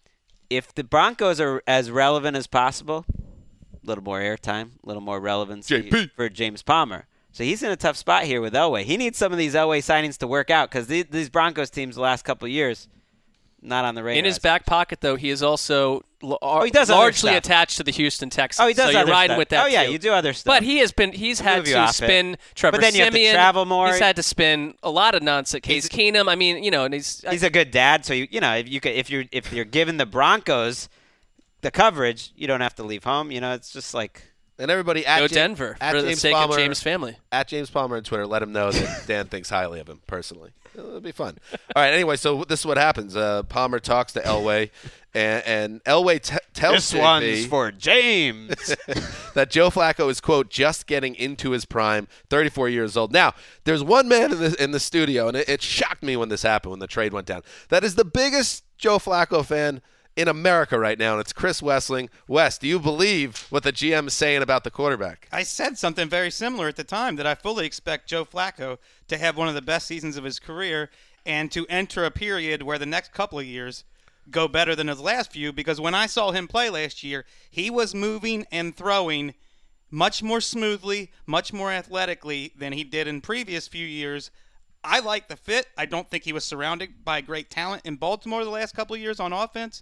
S3: If the Broncos are as relevant as possible, a little more airtime, a little more relevance
S2: J P.
S3: for James Palmer. So he's in a tough spot here with Elway. He needs some of these Elway signings to work out because these, these Broncos teams the last couple of years, not on the radar.
S4: In his back pocket, though, he is also l-
S3: he does other
S4: largely
S3: stuff.
S4: attached to the Houston Texans.
S3: Oh, he does
S4: So you're
S3: other
S4: riding
S3: stuff.
S4: with that
S3: Oh, yeah,
S4: too.
S3: you do other stuff.
S4: But he has been he's
S3: We'll
S4: had
S3: move you
S4: to
S3: off it.
S4: spin Trevor
S3: But then you have to
S4: Siemian.
S3: travel more.
S4: He's had to spin a lot of nonsense. Case Keenum. I mean, you know, and he's
S3: He's a good dad, so you you know if you could, if you're if you're giving the Broncos the coverage, you don't have to leave home. You know, it's just like
S2: And everybody at
S4: go
S2: Ja-
S4: Denver
S2: at
S4: for the
S2: James
S4: sake
S2: Palmer,
S4: of James' family.
S2: At James Palmer on Twitter, let him know that Dan thinks highly of him personally. It'll be fun. All right. Anyway, so this is what happens. Uh, Palmer talks to Elway, and, and Elway t- tells
S3: this one's
S2: J P
S3: for James.
S2: that Joe Flacco is, quote, just getting into his prime, thirty-four years old. Now, there's one man in the in the studio, and it, it shocked me when this happened, when the trade went down. That is the biggest Joe Flacco fan in America right now, and it's Chris Wessling. Wes, do you believe what the G M is saying about the quarterback?
S5: I said something very similar at the time, that I fully expect Joe Flacco to have one of the best seasons of his career and to enter a period where the next couple of years go better than his last few, because when I saw him play last year, he was moving and throwing much more smoothly, much more athletically than he did in previous few years. I like the fit. I don't think he was surrounded by great talent in Baltimore the last couple of years on offense.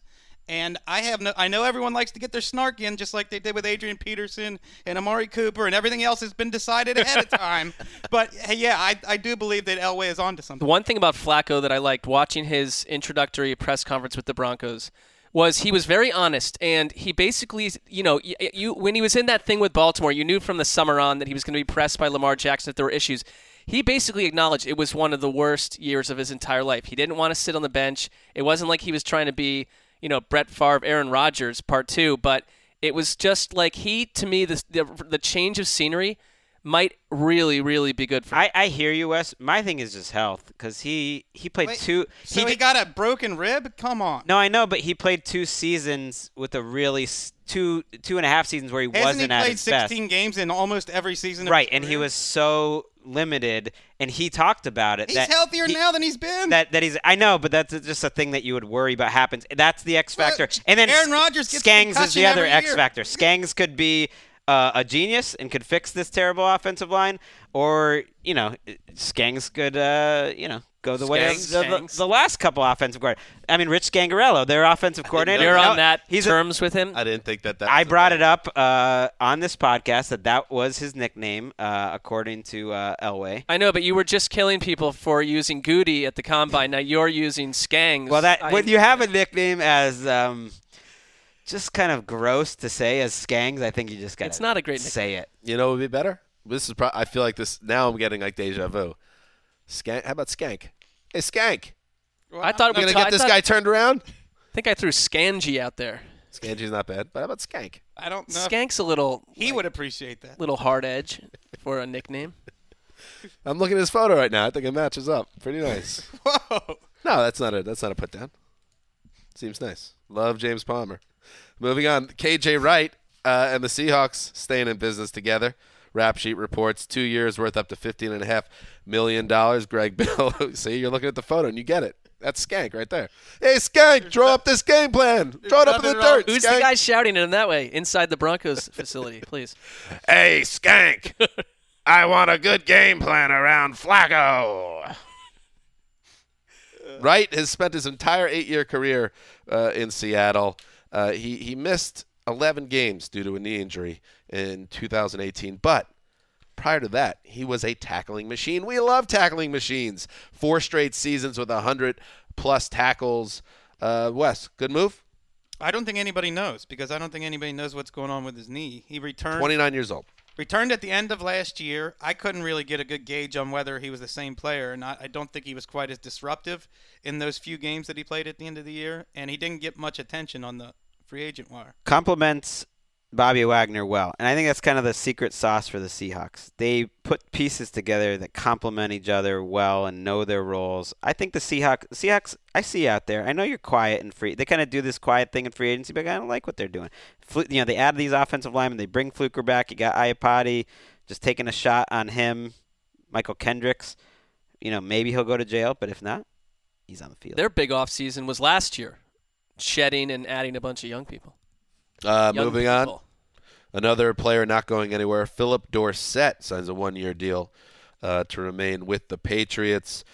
S5: And I have no. I know everyone likes to get their snark in, just like they did with Adrian Peterson and Amari Cooper, and everything else has been decided ahead of time. But hey, yeah, I, I do believe that Elway is onto something.
S4: The one thing about Flacco that I liked watching his introductory press conference with the Broncos was he was very honest, and he basically, you know, you, you when he was in that thing with Baltimore, you knew from the summer on that he was going to be pressed by Lamar Jackson if there were issues. He basically acknowledged it was one of the worst years of his entire life. He didn't want to sit on the bench. It wasn't like he was trying to be, you know, Brett Favre, Aaron Rodgers, part two, but it was just like he, to me, the the, the change of scenery might really, really be good for him.
S3: I, I hear you, Wes. My thing is just health because he, he played
S5: Wait,
S3: two.
S5: So he,
S3: did-
S5: got a broken rib? Come on.
S3: No, I know, but he played two seasons with a really s- two two and a half seasons where he
S5: Hasn't
S3: wasn't
S5: he
S3: at
S5: played
S3: his best.
S5: sixteen games in almost every season? Of
S3: Right,
S5: his
S3: and he
S5: career?
S3: was so limited, and he talked about it.
S5: He's
S3: that
S5: healthier
S3: he-
S5: now than he's been.
S3: That that he's. I know, but that's just a thing that you would worry about happens. That's the X
S5: Well,
S3: factor. And then
S5: Aaron
S3: S-
S5: Rodgers gets
S3: Skangs is
S5: concussion
S3: the other
S5: every
S3: X
S5: year.
S3: factor. Skangs could be uh, a genius and could fix this terrible offensive line, or you know, Skangs could uh, you know go the way of
S4: Skangs,
S3: the, the,
S4: Skangs.
S3: the last couple offensive coordinators. I mean, Rich Scangarello, their offensive coordinator.
S4: You're
S3: No,
S4: on that
S3: he's a-
S4: terms with him?
S2: I didn't think that that.
S3: I
S2: was a
S3: brought
S2: thing.
S3: it up uh, on this podcast that that was his nickname, uh, according to uh, Elway.
S4: I know, but you were just killing people for using Goody at the Combine. Now you're using Skangs.
S3: Well, that
S4: I-
S3: when you have a nickname as um, just kind of gross to say as Skangs, I think you just got
S4: It's not a great
S3: say it.
S2: You know what would be better? This is. Pro- I feel like this now. I'm getting like deja vu. Skank. How about Skank? Hey, Skank.
S5: Well,
S4: I thought
S2: You
S4: we
S2: gonna
S4: ta-
S2: get
S4: I
S2: this
S4: thought-
S2: guy turned around?
S4: I think I threw Skangy out there.
S2: Skangy's not bad, but how about Skank?
S5: I don't know. if
S4: Skank's a little
S5: He
S4: like,
S5: would appreciate that.
S4: little hard edge for a nickname.
S2: I'm looking at his photo right now. I think it matches up. Pretty nice.
S5: Whoa.
S2: No, that's not a that's not a put down. Seems nice. Love James Palmer. Moving on, K J Wright uh, and the Seahawks staying in business together. Rap Sheet reports two years worth up to fifteen and a half million dollars. Greg Bill, see, you're looking at the photo and you get it. That's Skank right there. Hey, Skank, draw up this game plan. Draw it up in the
S5: nothing wrong.
S2: dirt.
S4: Who's
S2: Skank.
S4: the guy shouting at him that way inside the Broncos facility? Please.
S2: Hey, Skank, I want a good game plan around Flacco. Wright has spent his entire eight-year career uh, in Seattle. Uh, he, he missed eleven games due to a knee injury in two thousand eighteen, but prior to that, he was a tackling machine. We love tackling machines. Four straight seasons with one hundred plus tackles. Uh, Wes, good move?
S5: I don't think anybody knows because I don't think anybody knows what's going on with his knee. He returned
S2: twenty-nine years old.
S5: returned at the end of last year. I couldn't really get a good gauge on whether he was the same player or not. I don't think he was quite as disruptive in those few games that he played at the end of the year, and he didn't get much attention on the free agent wire.
S3: Compliments Bobby Wagner well, and I think that's kind of the secret sauce for the Seahawks. They put pieces together that complement each other well and know their roles. I think the Seahawks, Seahawks, I see out there. I know you're quiet and free. They kind of do this quiet thing in free agency, but I don't like what they're doing. Flu- you know, they add these offensive linemen. They bring Fluker back. You got Iapati just taking a shot on him. Michael Kendricks. You know, maybe he'll go to jail, but if not, he's on the field.
S4: Their big offseason was last year, shedding and adding a bunch of young people.
S2: Uh,
S4: Young
S2: moving on.
S4: people.
S2: Another player not going anywhere. Philip Dorsett signs a one-year deal uh, to remain with the Patriots.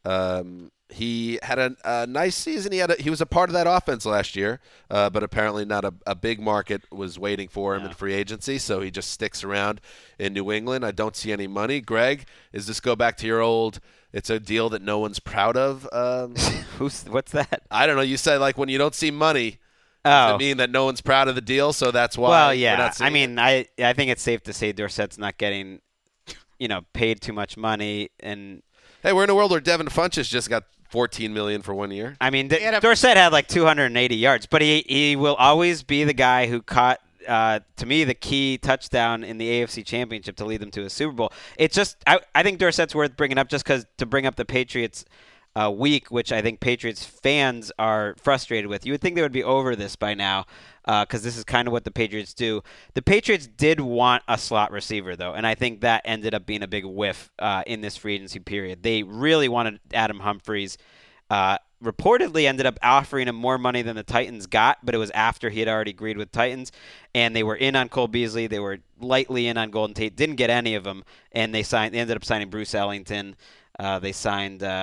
S2: Um, he had a, a nice season. He had a, he was a part of that offense last year, uh, but apparently not a, a big market was waiting for him
S3: Yeah.
S2: in free agency, so he just sticks around in New England. I don't see any money. Greg, is this go back to your old? It's a deal that no one's proud of. Um,
S3: Who's what's that?
S2: I don't know. You said like when you don't see money.
S3: Oh.
S2: Does it mean that no one's proud of the deal, so that's why?
S3: Well,
S2: we're
S3: yeah.
S2: not
S3: I
S2: seeing it?
S3: mean, I I think it's safe to say Dorsett's not getting, you know, paid too much money, and
S2: Hey, we're in a world where Devin Funchess just got fourteen million dollars for one year.
S3: I mean, D-
S5: had a-
S3: Dorsett had like two hundred eighty yards, but he he will always be the guy who caught. Uh, to me, the key touchdown in the A F C Championship to lead them to a Super Bowl. It's just, I, I think Dorsett's worth bringing up just because to bring up the Patriots uh, week, which I think Patriots fans are frustrated with. You would think they would be over this by now because uh, this is kind of what the Patriots do. The Patriots did want a slot receiver, though, and I think that ended up being a big whiff uh, in this free agency period. They really wanted Adam Humphries. Uh, reportedly ended up offering him more money than the Titans got, but it was after he had already agreed with Titans, and they were in on Cole Beasley. They were lightly in on Golden Tate, didn't get any of them, and they signed. They ended up signing Bruce Ellington. Uh, they signed um,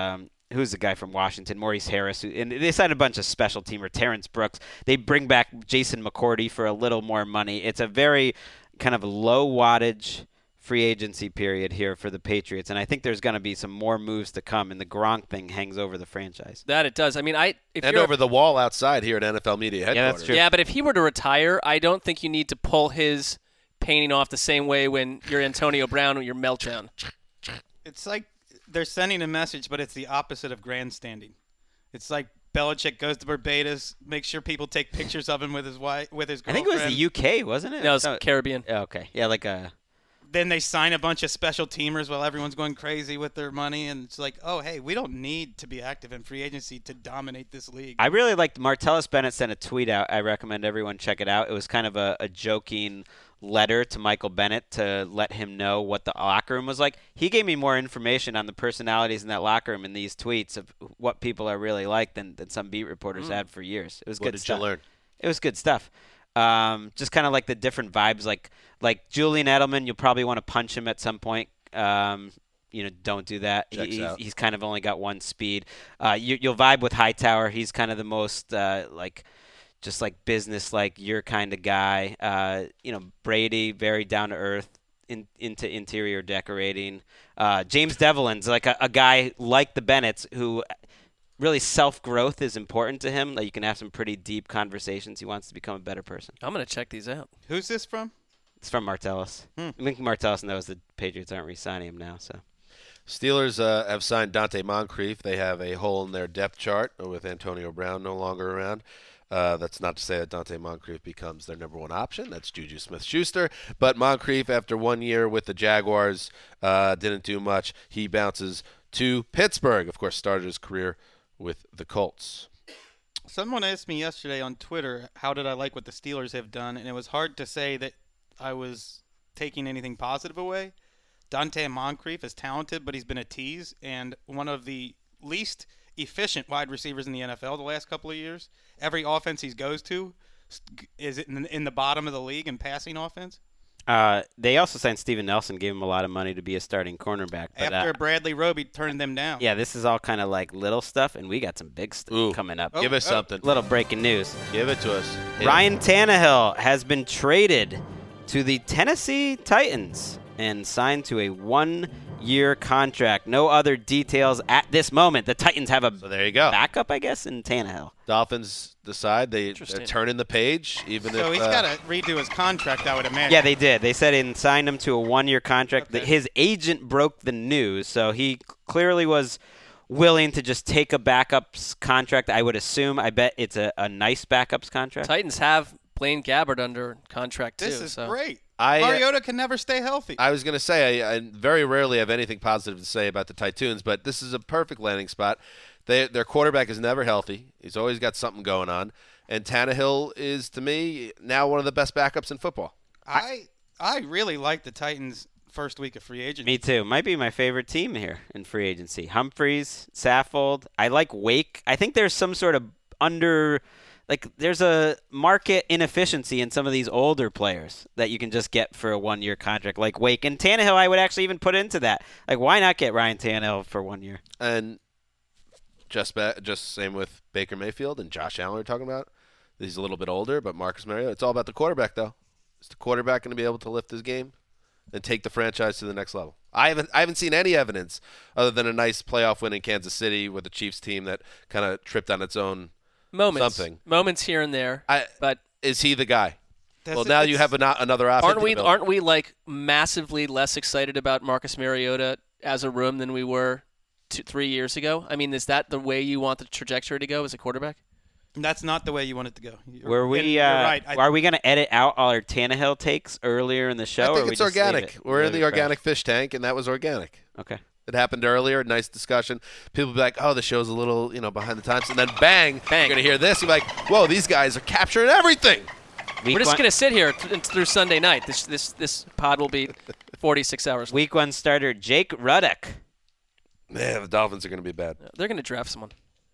S3: who's the guy from Washington, Maurice Harris, who, and they signed a bunch of special teamer, Terrence Brooks. They bring back Jason McCourty for a little more money. It's a very kind of low wattage free agency period here for the Patriots, and I think there's going to be some more moves to come, and the Gronk thing hangs over the franchise.
S4: That it does. I mean, I if
S2: and
S4: you're,
S2: over the wall outside here at N F L Media Headquarters.
S3: Yeah, that's true.
S4: Yeah, but if he were to retire, I don't think you need to pull his painting off the same way when you're Antonio Brown or you're Meltdown.
S5: It's like they're sending a message, but it's the opposite of grandstanding. It's like Belichick goes to Barbados, makes sure people take pictures of him with his wife, with his
S3: I
S5: girlfriend.
S3: think it was the U K, wasn't it?
S4: No, it's
S3: No,
S4: Caribbean.
S3: oh, okay. Yeah, like a...
S5: Then they sign a bunch of special teamers while everyone's going crazy with their money, and it's like, oh, hey, we don't need to be active in free agency to dominate this league.
S3: I really liked Martellus Bennett sent a tweet out. I recommend everyone check it out. It was kind of a, a joking letter to Michael Bennett to let him know what the locker room was like. He gave me more information on the personalities in that locker room in these tweets of what people are really like than, than some beat reporters mm. had for years. It was
S2: what
S3: good
S2: did
S3: stuff.
S2: you learn?
S3: It was good stuff. Um, just kind of like the different vibes. Like like Julian Edelman, you'll probably want to punch him at some point. Um, you know, don't do that.
S2: Checks
S3: He,
S2: out.
S3: He's kind of only got one speed. Uh, you, you'll vibe with Hightower. He's kind of the most uh, like just like business, like your kind of guy. Uh, you know, Brady, very down to earth. In, into interior decorating. Uh, James Devlin's like a, a guy like the Bennetts who really self-growth is important to him. Like you can have some pretty deep conversations. He wants to become a better person.
S4: I'm going to check these out.
S5: Who's this from?
S3: It's from Martellus.
S5: Hmm.
S3: I think Martellus knows the Patriots aren't re-signing him now. So
S2: Steelers uh, have signed Dante Moncrief. They have a hole in their depth chart with Antonio Brown no longer around. Uh, that's not to say that Dante Moncrief becomes their number one option. That's Juju Smith-Schuster. But Moncrief, after one year with the Jaguars, uh, didn't do much. He bounces to Pittsburgh. Of course, started his career with the Colts.
S5: Someone asked me yesterday on Twitter, how did I like what the Steelers have done? And it was hard to say that I was taking anything positive away. Dante Moncrief is talented, but he's been a tease and one of the least efficient wide receivers in the N F L the last couple of years. Every offense he goes to is in, in the bottom of the league in passing offense.
S3: uh, they also signed Steven Nelson, gave him a lot of money to be a starting cornerback. But,
S5: After
S3: uh,
S5: Bradley Roby turned them down.
S3: yeah, this is all kind of like little stuff, and we got some big stuff
S2: Ooh.
S3: coming up.
S5: Oh,
S2: Give us
S5: oh.
S2: something.
S3: Little breaking news.
S2: Give it to us. Hit
S3: Ryan Tannehill has been traded to the Tennessee Titans and signed to a one-year contract. No other details at this moment. The Titans have a
S2: So there you go.
S3: backup, I guess, in Tannehill.
S2: Dolphins decide they, they're
S4: Interesting.
S2: turning the page, even
S5: So
S2: if
S5: he's
S2: uh,
S5: got to redo his contract, I would imagine.
S3: Yeah, they did. They said and signed him to a one-year contract.
S5: Okay.
S3: His agent broke the news, so he clearly was willing to just take a backup's contract. I would assume. I bet it's a, a nice backup's contract.
S4: Titans have Blaine Gabbert under contract, too.
S5: This is
S4: so.
S5: great.
S2: I, uh,
S5: Mariota can never stay healthy.
S2: I was going to say, I, I very rarely have anything positive to say about the Titans, but this is a perfect landing spot. They, their quarterback is never healthy. He's always got something going on. And Tannehill is, to me, now one of the best backups in football.
S5: I I really like the Titans' first week of free agency.
S3: Me too. Might be my favorite team here in free agency. Humphreys, Saffold. I like Wake. I think there's some sort of under, like there's a market inefficiency in some of these older players that you can just get for a one-year contract, like Wake. And Tannehill, I would actually even put into that. Like, why not get Ryan Tannehill for one year?
S2: And just ba- just same with Baker Mayfield and Josh Allen we're talking about. He's a little bit older, but Marcus Mariota, it's all about the quarterback, though. Is the quarterback going to be able to lift his game and take the franchise to the next level? I haven't I haven't seen any evidence other than a nice playoff win in Kansas City with a Chiefs team that kind of tripped on its own
S4: Moments.
S2: something.
S4: Moments here and there.
S2: I,
S4: but
S2: is he the guy?
S5: That's
S2: well,
S5: it.
S2: now you
S5: It's-
S2: have an, another option.
S4: aren't
S2: to
S4: we
S2: develop.
S4: aren't we like massively less excited about Marcus Mariota as a room than we were two, three years ago? I mean, is that the way you want the trajectory to go as a quarterback?
S5: That's not the way you want it to go. You're-
S3: Were
S5: and
S3: we?
S5: you're
S3: Uh,
S5: right. I-
S3: are we going to edit out all our Tannehill takes earlier in the show?
S2: I
S3: or
S2: think
S3: we
S2: it's
S3: just leave
S2: organic.
S3: it?
S2: We're in
S3: Leave
S2: the
S3: it fresh?
S2: organic fish tank, and that was organic.
S3: Okay.
S2: It happened earlier. Nice discussion. People be like, "Oh, the show's a little, you know, behind the times," and then bang,
S4: Bang.
S2: you're gonna hear this. You're like, "Whoa, these guys are capturing everything."
S3: Week
S4: We're just
S3: one,
S4: gonna sit here th- through Sunday night. This this this pod will be forty-six hours.
S3: week one starter Jake Ruddock.
S2: Man, the Dolphins are gonna be bad.
S4: They're gonna draft someone.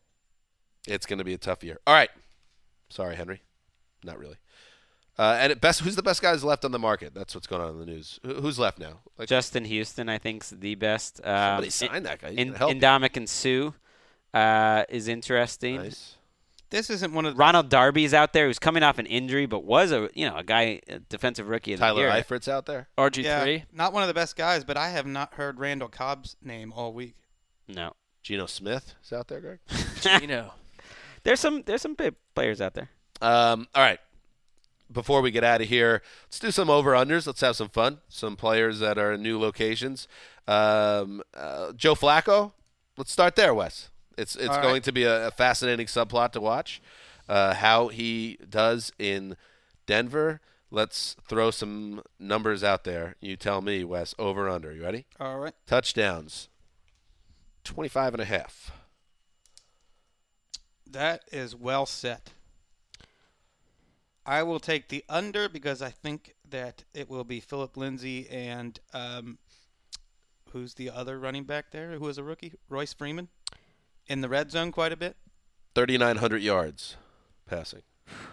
S2: It's gonna be a tough year. All right. Sorry, Henry. Not really. Uh, and at best, who's the best guys left on the market? That's what's going on in the news. Who- Who's left now? Like,
S3: Justin Houston, I think, is the best. Um,
S2: somebody signed that guy. He's
S3: In,
S2: gonna help you.
S3: Indomitian Sue uh, is interesting.
S2: Nice.
S5: This isn't one of the
S3: Ronald Darby's out there, who's coming off an injury, but was a you know a guy, a defensive rookie of the
S2: Tyler
S3: year.
S2: Eifert's out there.
S4: R G
S5: yeah,
S4: three.
S5: not one of the best guys, but I have not heard Randall Cobb's name all week.
S3: No,
S2: Geno Smith is out there, Greg.
S4: You know.
S3: there's some there's some big players out there.
S2: Um, all right. Before we get out of here, let's do some over-unders. Let's have some fun. Some players that are in new locations. Um, uh, Joe Flacco. Let's start there, Wes. It's it's
S5: All
S2: going
S5: right.
S2: to be a, a fascinating subplot to watch. Uh, how he does in Denver. Let's throw some numbers out there. You tell me, Wes, over under. You ready?
S5: All right.
S2: Touchdowns. twenty-five and a half.
S5: That is well set. I will take the under because I think that it will be Philip Lindsay and um, who's the other running back there who is a rookie? Royce Freeman in the red zone quite a bit.
S2: thirty-nine hundred yards passing.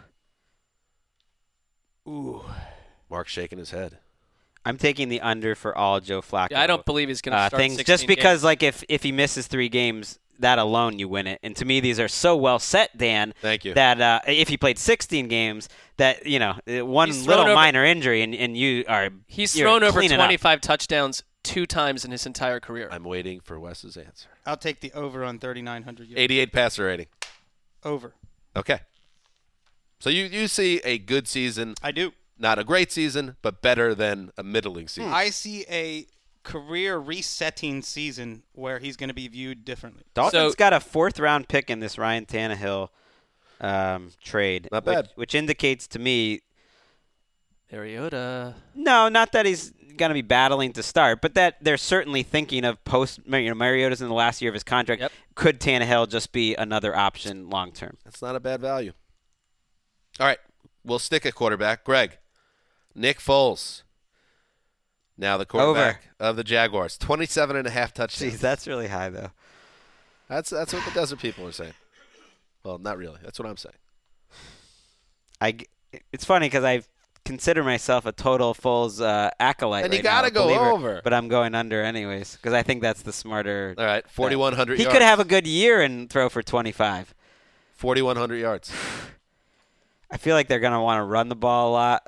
S5: Ooh.
S2: Mark's shaking his head.
S3: I'm taking the under for all Joe Flacco.
S4: Yeah, I don't believe he's going to
S3: uh,
S4: start
S3: things
S4: sixteen
S3: just because
S4: games.
S3: like if if he misses three games, that alone you win it. And to me, these are so well set, Dan.
S2: Thank you.
S3: That uh, if he played sixteen games, that you know uh, one
S4: He's
S3: little
S4: thrown over-
S3: minor injury and, and you are
S4: He's
S3: you're
S4: thrown over
S3: cleaning up.
S4: twenty-five touchdowns two times in his entire career.
S2: I'm waiting for Wes's answer.
S5: I'll take the over on thirty-nine hundred yards.
S2: eighty-eight passer rating.
S5: Over.
S2: Okay. So you, you see a good season,
S5: I do.
S2: not a great season, but better than a middling season.
S5: I see a career resetting season where he's going to be viewed differently.
S3: Dolphins
S4: So-
S3: got a fourth round pick in this Ryan Tannehill um, trade,
S2: Not
S3: which,
S2: bad.
S3: which indicates to me
S4: Mariota.
S3: no, not that he's going to be battling to start, but that they're certainly thinking of post. You know, Mariota's in the last year of his contract.
S4: Yep.
S3: Could Tannehill just be another option long term?
S2: That's not a bad value. All right. We'll stick at quarterback. Greg. Nick Foles. Now the quarterback of the Jaguars. twenty-seven and a half touchdowns.
S3: Jeez, that's really high though.
S2: That's that's what the desert people are saying. Well, not really. That's what I'm saying.
S3: I, g- it's funny because I consider myself a total Foles uh, acolyte.
S2: And you
S3: right now,
S2: gotta
S3: a
S2: go
S3: believer,
S2: over.
S3: but I'm going under anyways because I think that's the smarter.
S2: All right. forty-one hundred
S3: He
S2: yards.
S3: could have a good year and throw for twenty-five.
S2: forty-one hundred yards.
S3: I feel like they're gonna want to run the ball a lot.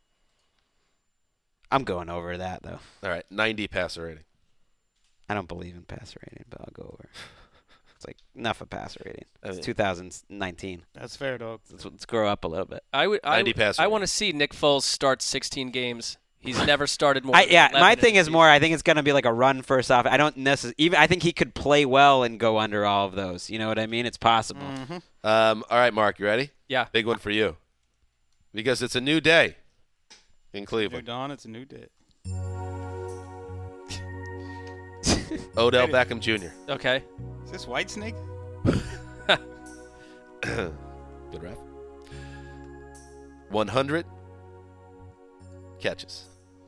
S3: I'm going over that though.
S2: All right. ninety passer rating.
S3: I don't believe in passer rating, but I'll go over. It's like enough of passer rating. It's
S2: I mean-
S3: two thousand nineteen.
S5: That's fair, dog.
S3: Let's, let's grow up a little bit.
S4: I would. I,
S2: ninety passer
S4: I
S2: rating.
S4: want to see Nick Foles start sixteen games. He's never started more.
S3: I,
S4: than
S3: yeah,
S4: eleven
S3: my
S4: in
S3: thing
S4: a
S3: is
S4: season.
S3: more. I think it's going to be like a run first off. I don't necessarily even. I think he could play well and go under all of those. You know what I mean? It's possible.
S2: Um, all right, Mark, you ready?
S4: Yeah.
S2: Big one for you. Because it's a new day in
S5: New
S2: Cleveland.
S5: dawn, it's a new day.
S2: Odell Beckham Junior
S4: Okay.
S5: Is this Whitesnake?
S2: Good ref. one hundred catches.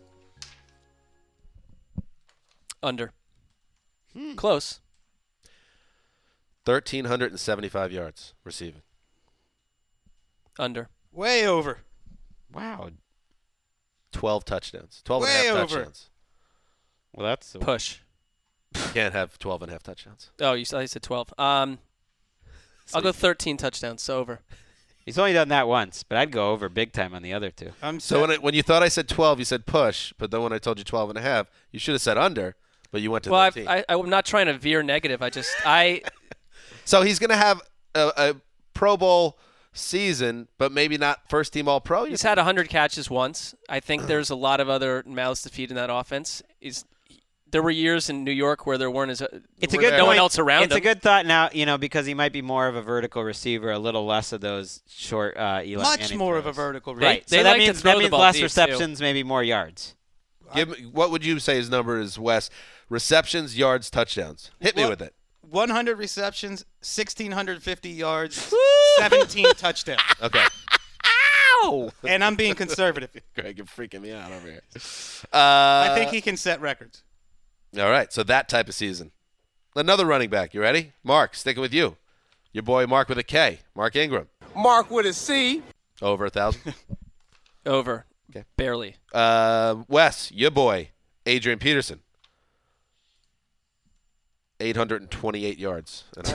S4: Under.
S3: Hmm.
S4: Close.
S2: one thousand three hundred seventy-five yards receiving.
S4: Under.
S5: Way over.
S3: Wow.
S2: twelve touchdowns. twelve and a
S5: Way
S2: half
S5: over.
S2: touchdowns.
S3: Well, that's
S4: Push.
S2: You can't have twelve and a half touchdowns.
S4: Oh, you said you said twelve. Um, I'll go thirteen touchdowns. So over.
S3: he's only done that once, but I'd go over big time on the other two.
S5: I'm
S2: So when, it, when you thought I said twelve, you said push. But then when I told you twelve and a half, you should have said under, but you went to
S4: Well, I've,
S2: thirteen.
S4: I, I'm not trying to veer negative. I just I
S2: So he's going to have a, a Pro Bowl season, but maybe not first team All Pro.
S4: he's had one hundred catches once. I think there's a lot of other mouths to feed in that offense. He's there were years in New York where there weren't as
S3: It's a
S4: were
S3: good
S4: no
S3: point.
S4: one else around
S3: It's
S4: him.
S3: a good thought now, you know, because he might be more of a vertical receiver, a little less of those short uh, Eli
S5: much
S3: Manning
S5: more of a
S3: throws.
S5: vertical
S4: They-
S5: rate.
S3: Right.
S4: they
S3: so that
S4: like to
S3: means
S4: throw
S3: that
S4: the
S3: means
S4: ball
S3: less
S4: deep, too.
S3: receptions, maybe more yards.
S2: Give me, what would you say his number is, Wes? Receptions, yards, touchdowns. Hit me
S5: What?
S2: with it.
S5: one hundred receptions, one thousand six hundred fifty yards, seventeen touchdowns.
S2: Okay.
S5: And I'm being conservative.
S2: Greg, you're freaking me out over here. Uh,
S5: I think he can set records.
S2: All right, so that type of season. Another running back. You ready? Mark, sticking with you. Your boy Mark with a K. Mark Ingram.
S7: Mark with a C.
S2: Over a thousand.
S4: Over.
S2: Okay.
S4: Barely.
S2: uh, Wes, your boy Adrian Peterson. eight hundred twenty-eight yards and a half.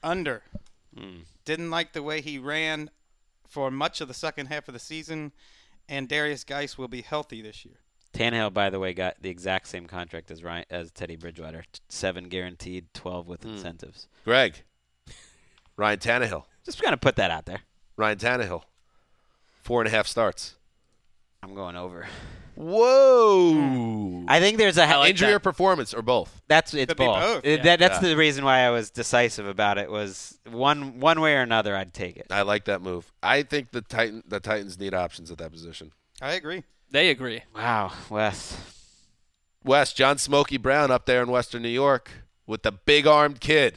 S5: Under.
S3: Mm.
S5: Didn't like the way he ran for much of the second half of the season, and Darius Geis will be healthy this year.
S3: Tannehill, by the way, got the exact same contract as Ryan, as Teddy Bridgewater. T- Seven guaranteed, twelve with
S2: Mm.
S3: incentives.
S2: Greg. Ryan Tannehill.
S3: Just going to put that out there.
S2: Ryan Tannehill. Four and a half starts.
S3: I'm going over.
S2: Whoa.
S3: I think there's a
S4: I like
S2: Injury
S4: that.
S2: or performance or both?
S3: That's it's
S5: Could be
S3: both.
S5: both,
S3: It-
S5: yeah.
S3: that, that's
S2: Yeah.
S3: the reason why I was decisive about it. Was one one way or another, I'd take it.
S2: I like that move. I think the Titan the Titans need options at that position.
S5: I agree.
S4: They agree.
S3: Wow, Wes.
S2: West, John Smokey Brown up there in Western New York with the big-armed kid.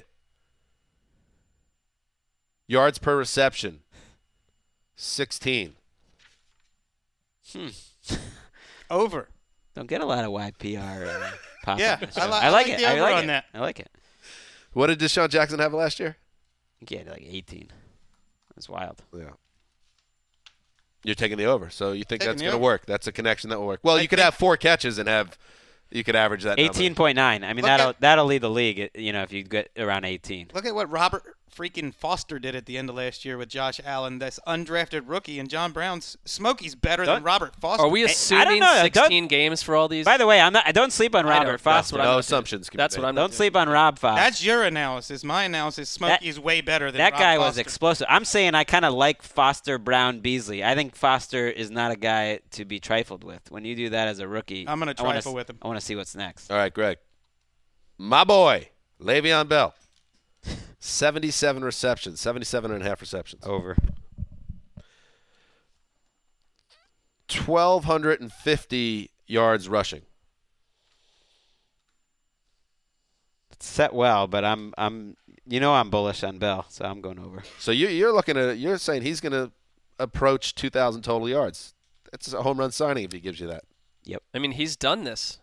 S2: Yards per reception, sixteen.
S3: Hmm.
S5: Over.
S3: Don't get a lot of Y P R. Uh, pop
S5: Yeah,
S3: on this
S5: I
S3: show.
S5: li-
S3: I
S5: I
S3: like
S5: like
S3: it.
S5: the
S3: I
S5: over
S3: like
S5: on
S3: it.
S5: that.
S3: I like it.
S2: What did Deshaun Jackson have last year?
S3: I think he had like eighteen. That's wild.
S2: Yeah. You're taking the over, so you think
S5: Taking
S2: that's
S5: the
S2: going to
S5: over.
S2: work. That's a connection that will work. Well,
S5: I
S2: you could
S5: think-
S2: have four catches and have you could average that number.
S3: Eighteen point nine. I mean,
S5: Look
S3: that'll
S5: at-
S3: that'll lead the league. it- You know, if you get around eighteen.
S5: Look at what Robert freaking Foster did at the end of last year with Josh Allen, this undrafted rookie, and John Brown's Smokey's better
S3: Don't-
S5: than Robert Foster.
S4: Are we
S3: I don't
S4: assuming
S3: know. Don't-
S4: sixteen games for all these?
S3: By the way, I'm not. I don't sleep on
S4: I know.
S3: Robert
S4: That's
S3: Foster.
S4: what I'm
S2: No
S4: not doing.
S2: assumptions can be
S4: That's
S2: made.
S4: what I'm not
S3: Don't
S4: doing.
S3: sleep on Rob Foster.
S5: That's your analysis. My analysis, Smokey's way better than
S3: That
S5: Rob
S3: guy was
S5: Foster.
S3: explosive. I'm saying I kind of like Foster, Brown, Beasley. I think Foster is not a guy to be trifled with. When you do that as a rookie,
S5: I'm gonna
S3: I wanna
S5: trifle
S3: s-
S5: with him.
S3: I want to see what's next.
S2: All right, Greg. My boy, Le'Veon Bell. seventy-seven receptions, seventy-seven and a half receptions.
S3: Over.
S2: twelve fifty yards rushing.
S3: It's set well, but I'm I'm you know I'm bullish on Bell, so I'm going over.
S2: So you, you're looking at you're saying he's going to approach two thousand total yards. That's a home run signing if he gives you that.
S4: I mean, he's done this.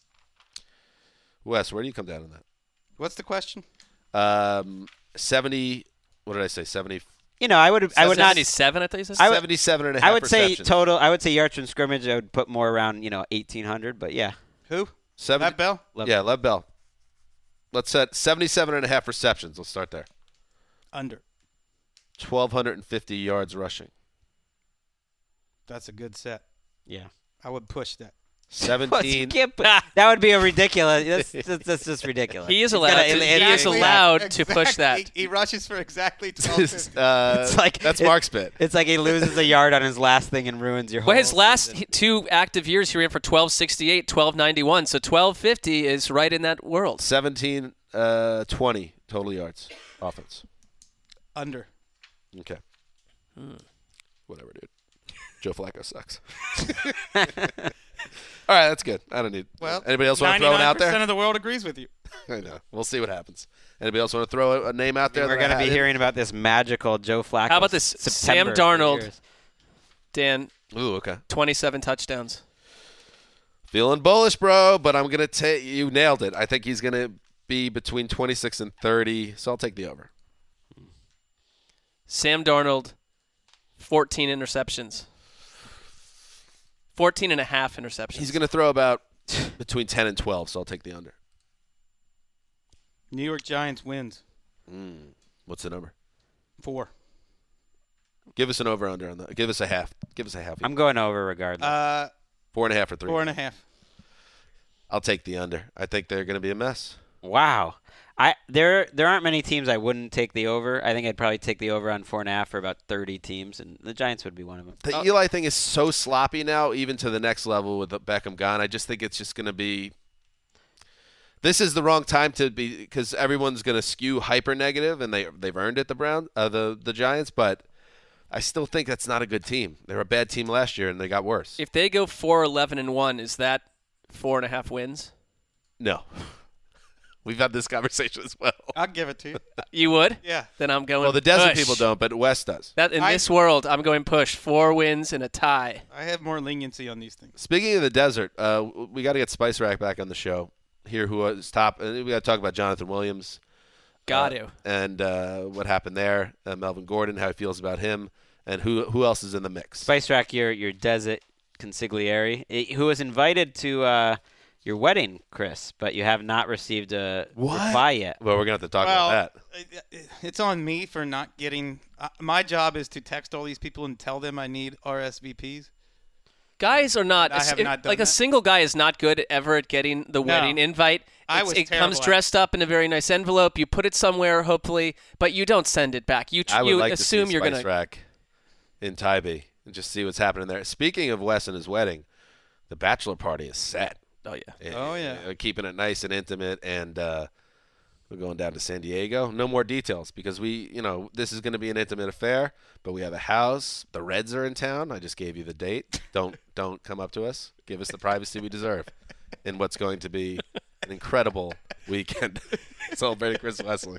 S2: Wes, where do you come down on that?
S5: What's the question?
S2: Um, seventy. What did I say? seventy.
S3: You know, I would I would not.
S4: seventy-seven, I thought you said.
S3: I would-
S2: seventy-seven and a half
S3: I would say
S2: receptions.
S3: total. I would say yards from scrimmage. I would put more around you know eighteen hundred, but yeah.
S5: Who?
S2: seventy,
S5: Matt Bell?
S3: Lev-
S2: Yeah, Lev Bell. Let's set seventy-seven and a half receptions. Let's start there.
S5: Under.
S2: twelve fifty yards rushing.
S5: That's a good set.
S3: Yeah.
S5: I would push that.
S2: seventeen.
S3: Can't put- that would be a ridiculous. That's, that's, that's just ridiculous.
S4: He is
S3: He's
S4: allowed
S3: gotta-
S4: to-
S3: it-
S4: he
S3: it-
S4: is
S3: it's-
S4: allowed to push
S5: Exactly.
S4: that.
S5: He, he rushes for exactly twelve.
S2: uh,
S3: It's like
S2: that's
S3: it-
S2: Mark's bit.
S3: It's like he loses a yard on his last thing and ruins your whole
S4: Well, his last
S3: season.
S4: he- two active years, he ran for twelve sixty-eight, twelve ninety-one. So twelve fifty is right in that world.
S2: seventeen, uh, twenty total yards offense.
S5: Under.
S2: Okay. Whatever, dude. Joe Flacco sucks. All right, that's good. I don't need.
S5: Well,
S2: anybody else want to throw one out
S5: ninety-nine percent
S2: there?
S5: of the world agrees with you.
S2: I know. We'll see what happens. Anybody else want to throw a, a name out there?
S3: We're
S2: that I
S3: going to be
S2: had?
S3: hearing about this magical Joe Flacco.
S4: How about this
S3: September
S4: Sam
S3: for
S4: Darnold?
S3: years.
S4: Dan,
S2: Ooh, okay.
S4: twenty-seven touchdowns.
S2: Feeling bullish, bro, but I'm gonna take you nailed it. I think he's gonna be between twenty-six and thirty, so I'll take the over.
S4: Sam Darnold, fourteen interceptions. fourteen and a half interceptions.
S2: He's gonna throw about between ten and twelve, so I'll take the under.
S5: New York Giants wins.
S2: Mm. What's the number?
S5: Four.
S2: Give us an over under on that. Give us a half. Give us a half.
S3: I'm going over regardless.
S5: Uh,
S2: Four and a half or three.
S5: four and a half.
S2: I'll take the under. I think they're gonna be a mess.
S3: wow. I there there aren't many teams I wouldn't take the over. I think I'd probably take the over on four and a half for about thirty teams, and the Giants would be one of them.
S2: The
S5: Uh,
S2: Eli thing is so sloppy now, even to the next level with Beckham gone. I just think it's just going to be. This is the wrong time to be because everyone's going to skew hyper negative, and they they've earned it. The Brown, uh, the the Giants, but I still think that's not a good team. They were a bad team last year, and they got worse.
S4: If they go four eleven and one, is that four and a half wins?
S2: No, we've had this conversation as well.
S5: I'll give it to you.
S4: You would?
S5: Yeah.
S4: Then I'm going.
S2: Well, the desert
S4: push.
S2: people don't, but West does.
S4: That in
S5: I-
S4: this world, I'm going push. Four wins and a tie.
S5: I have more leniency on these things.
S2: Speaking of the desert, uh, we got to get Spice Rack back on the show. Hear who was top. And we got to talk about Jonathan Williams.
S4: Got
S2: uh,
S4: to.
S2: And uh, what happened there. Uh, Melvin Gordon, how he feels about him, and who who else is in the mix.
S3: Spice Rack, your your desert consigliere, eh, who was invited to uh, your wedding, Chris, but you have not received a
S2: What?
S3: reply yet.
S2: Well, we're going to have to talk
S5: well,
S2: about that.
S5: it- it- it's on me for not getting. Uh, my job is to text all these people and tell them I need R S V Ps.
S4: Guys are not,
S5: I have
S4: it-
S5: not done
S4: like a
S5: that.
S4: single guy is not good ever at getting the
S5: No.
S4: wedding invite.
S5: I
S4: It's-
S5: was
S4: it
S5: terrible
S4: comes
S5: at it.
S4: dressed up in a very nice envelope. You put it somewhere, hopefully, but you don't send it back. You, tr-
S2: I would
S4: you
S2: like
S4: assume
S2: to see
S4: you're
S2: Spice
S4: going to.
S2: Rack in Tybee and just see what's happening there. Speaking of Wes and his wedding, the bachelor party is set.
S4: Oh, yeah.
S5: Oh, yeah.
S2: Uh, keeping it nice and intimate, and uh, we're going down to San Diego. No more details because we, you know, this is going to be an intimate affair. But we have a house. The Reds are in town. I just gave you the date. Don't don't come up to us. Give us the privacy we deserve in what's going to be an incredible weekend celebrating Chris Wesley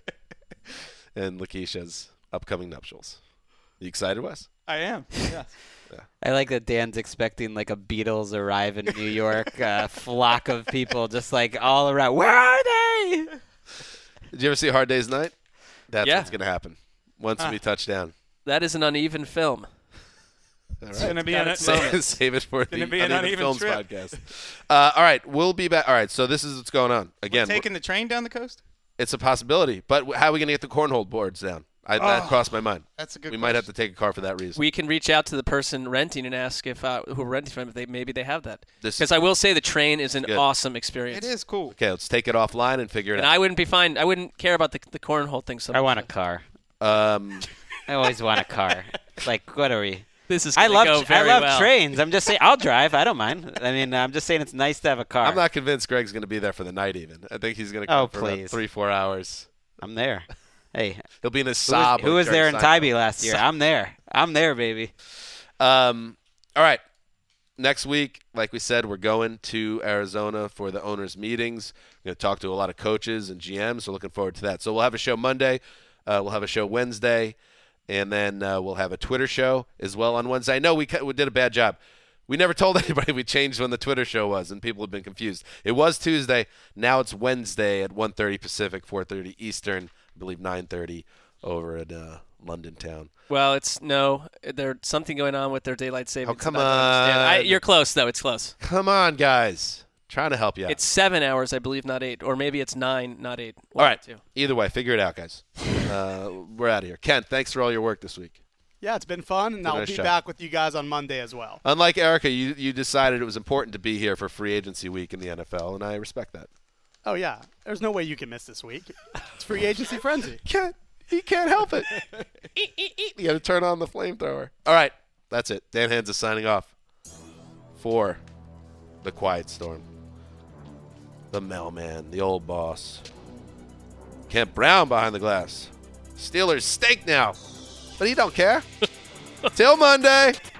S2: and Lakeisha's upcoming nuptials. You excited, Wes?
S5: I am. Yes.
S3: I like that Dan's expecting like a Beatles arrive in New York, a flock of people just like all around. Where are they?
S2: Did you ever see Hard Day's Night? That's
S4: Yeah.
S2: what's going to happen once
S5: Ah.
S2: we touch down.
S4: That is an uneven film.
S2: All
S5: It's
S2: right.
S5: going to be
S4: Got
S5: an,
S4: its
S5: save,
S4: moments.
S2: Save it for the
S5: gonna be an
S2: Uneven
S5: uneven
S2: Films
S5: trip.
S2: podcast. Uh, all right, we'll be back. All right, so this is what's going on. Again,
S5: taking the train down the coast?
S2: it's a possibility, but how are we going to get the cornhole boards down? I, That
S5: Oh,
S2: crossed my mind.
S5: That's a good
S2: We
S5: question.
S2: might have to take a car for that reason.
S4: We can reach out to the person renting and ask if uh, who we're renting from if they maybe they have that.
S2: This-
S4: Because I will say the train is an
S2: Good.
S4: awesome experience.
S5: It is cool.
S2: okay, let's take it offline and figure it
S4: And
S2: out.
S4: I wouldn't be fine. I wouldn't care about the the cornhole thing so much.
S3: I want a car.
S2: Um,
S3: I always want a car. Like, what are we?
S4: This is
S3: I
S4: gonna
S3: love
S4: go
S3: I
S4: very
S3: love
S4: well.
S3: trains. I'm just saying I'll drive. I don't mind. I mean, I'm just saying it's nice to have a car.
S2: I'm not convinced Greg's going to be there for the night even. I think he's going to come
S3: Oh,
S2: for about
S3: please.
S2: three, four hours.
S3: I'm there. Hey,
S2: He'll be in a
S3: who was,
S2: sob.
S3: who
S2: like
S3: was there
S2: Jerry
S3: in
S2: Seinfeld.
S3: Tybee last year? I'm there. I'm there, baby.
S2: Um, all right. Next week, like we said, we're going to Arizona for the owners' meetings. We're going to talk to a lot of coaches and G Ms, so looking forward to that. So we'll have a show Monday. Uh, we'll have a show Wednesday. And then uh, we'll have a Twitter show as well on Wednesday. I know we, we did a bad job. We never told anybody we changed when the Twitter show was, and people have been confused. It was Tuesday. Now it's Wednesday at one thirty Pacific, four thirty Eastern, I believe nine thirty over in uh, London town.
S4: Well, it's no. There's something going on with their daylight savings.
S2: Oh, come
S4: I'm not gonna understand. I,
S2: on.
S4: you're close though. It's close.
S2: Come on, guys. Trying to help you out.
S4: It's seven hours, I believe, not eight, or maybe it's nine, not eight.
S2: All right.
S4: Two.
S2: Either way, figure it out, guys. Uh, we're out of here. Ken, thanks for all your work this week.
S7: Yeah, it's been fun, and
S2: Been a
S7: I'll
S2: nice
S7: be
S2: show.
S7: back with you guys on Monday as well.
S2: Unlike Erica, you, you decided it was important to be here for free agency week in the N F L, and I respect that.
S7: Oh, yeah. There's no way you can miss this week. It's free agency frenzy.
S2: Can't, he can't help it. You got to turn on the flamethrower. All right. That's it. Dan Hands is signing off for the Quiet Storm. The mailman, the old boss. Kent Brown behind the glass. Steelers stink now. But he don't care. Till Monday.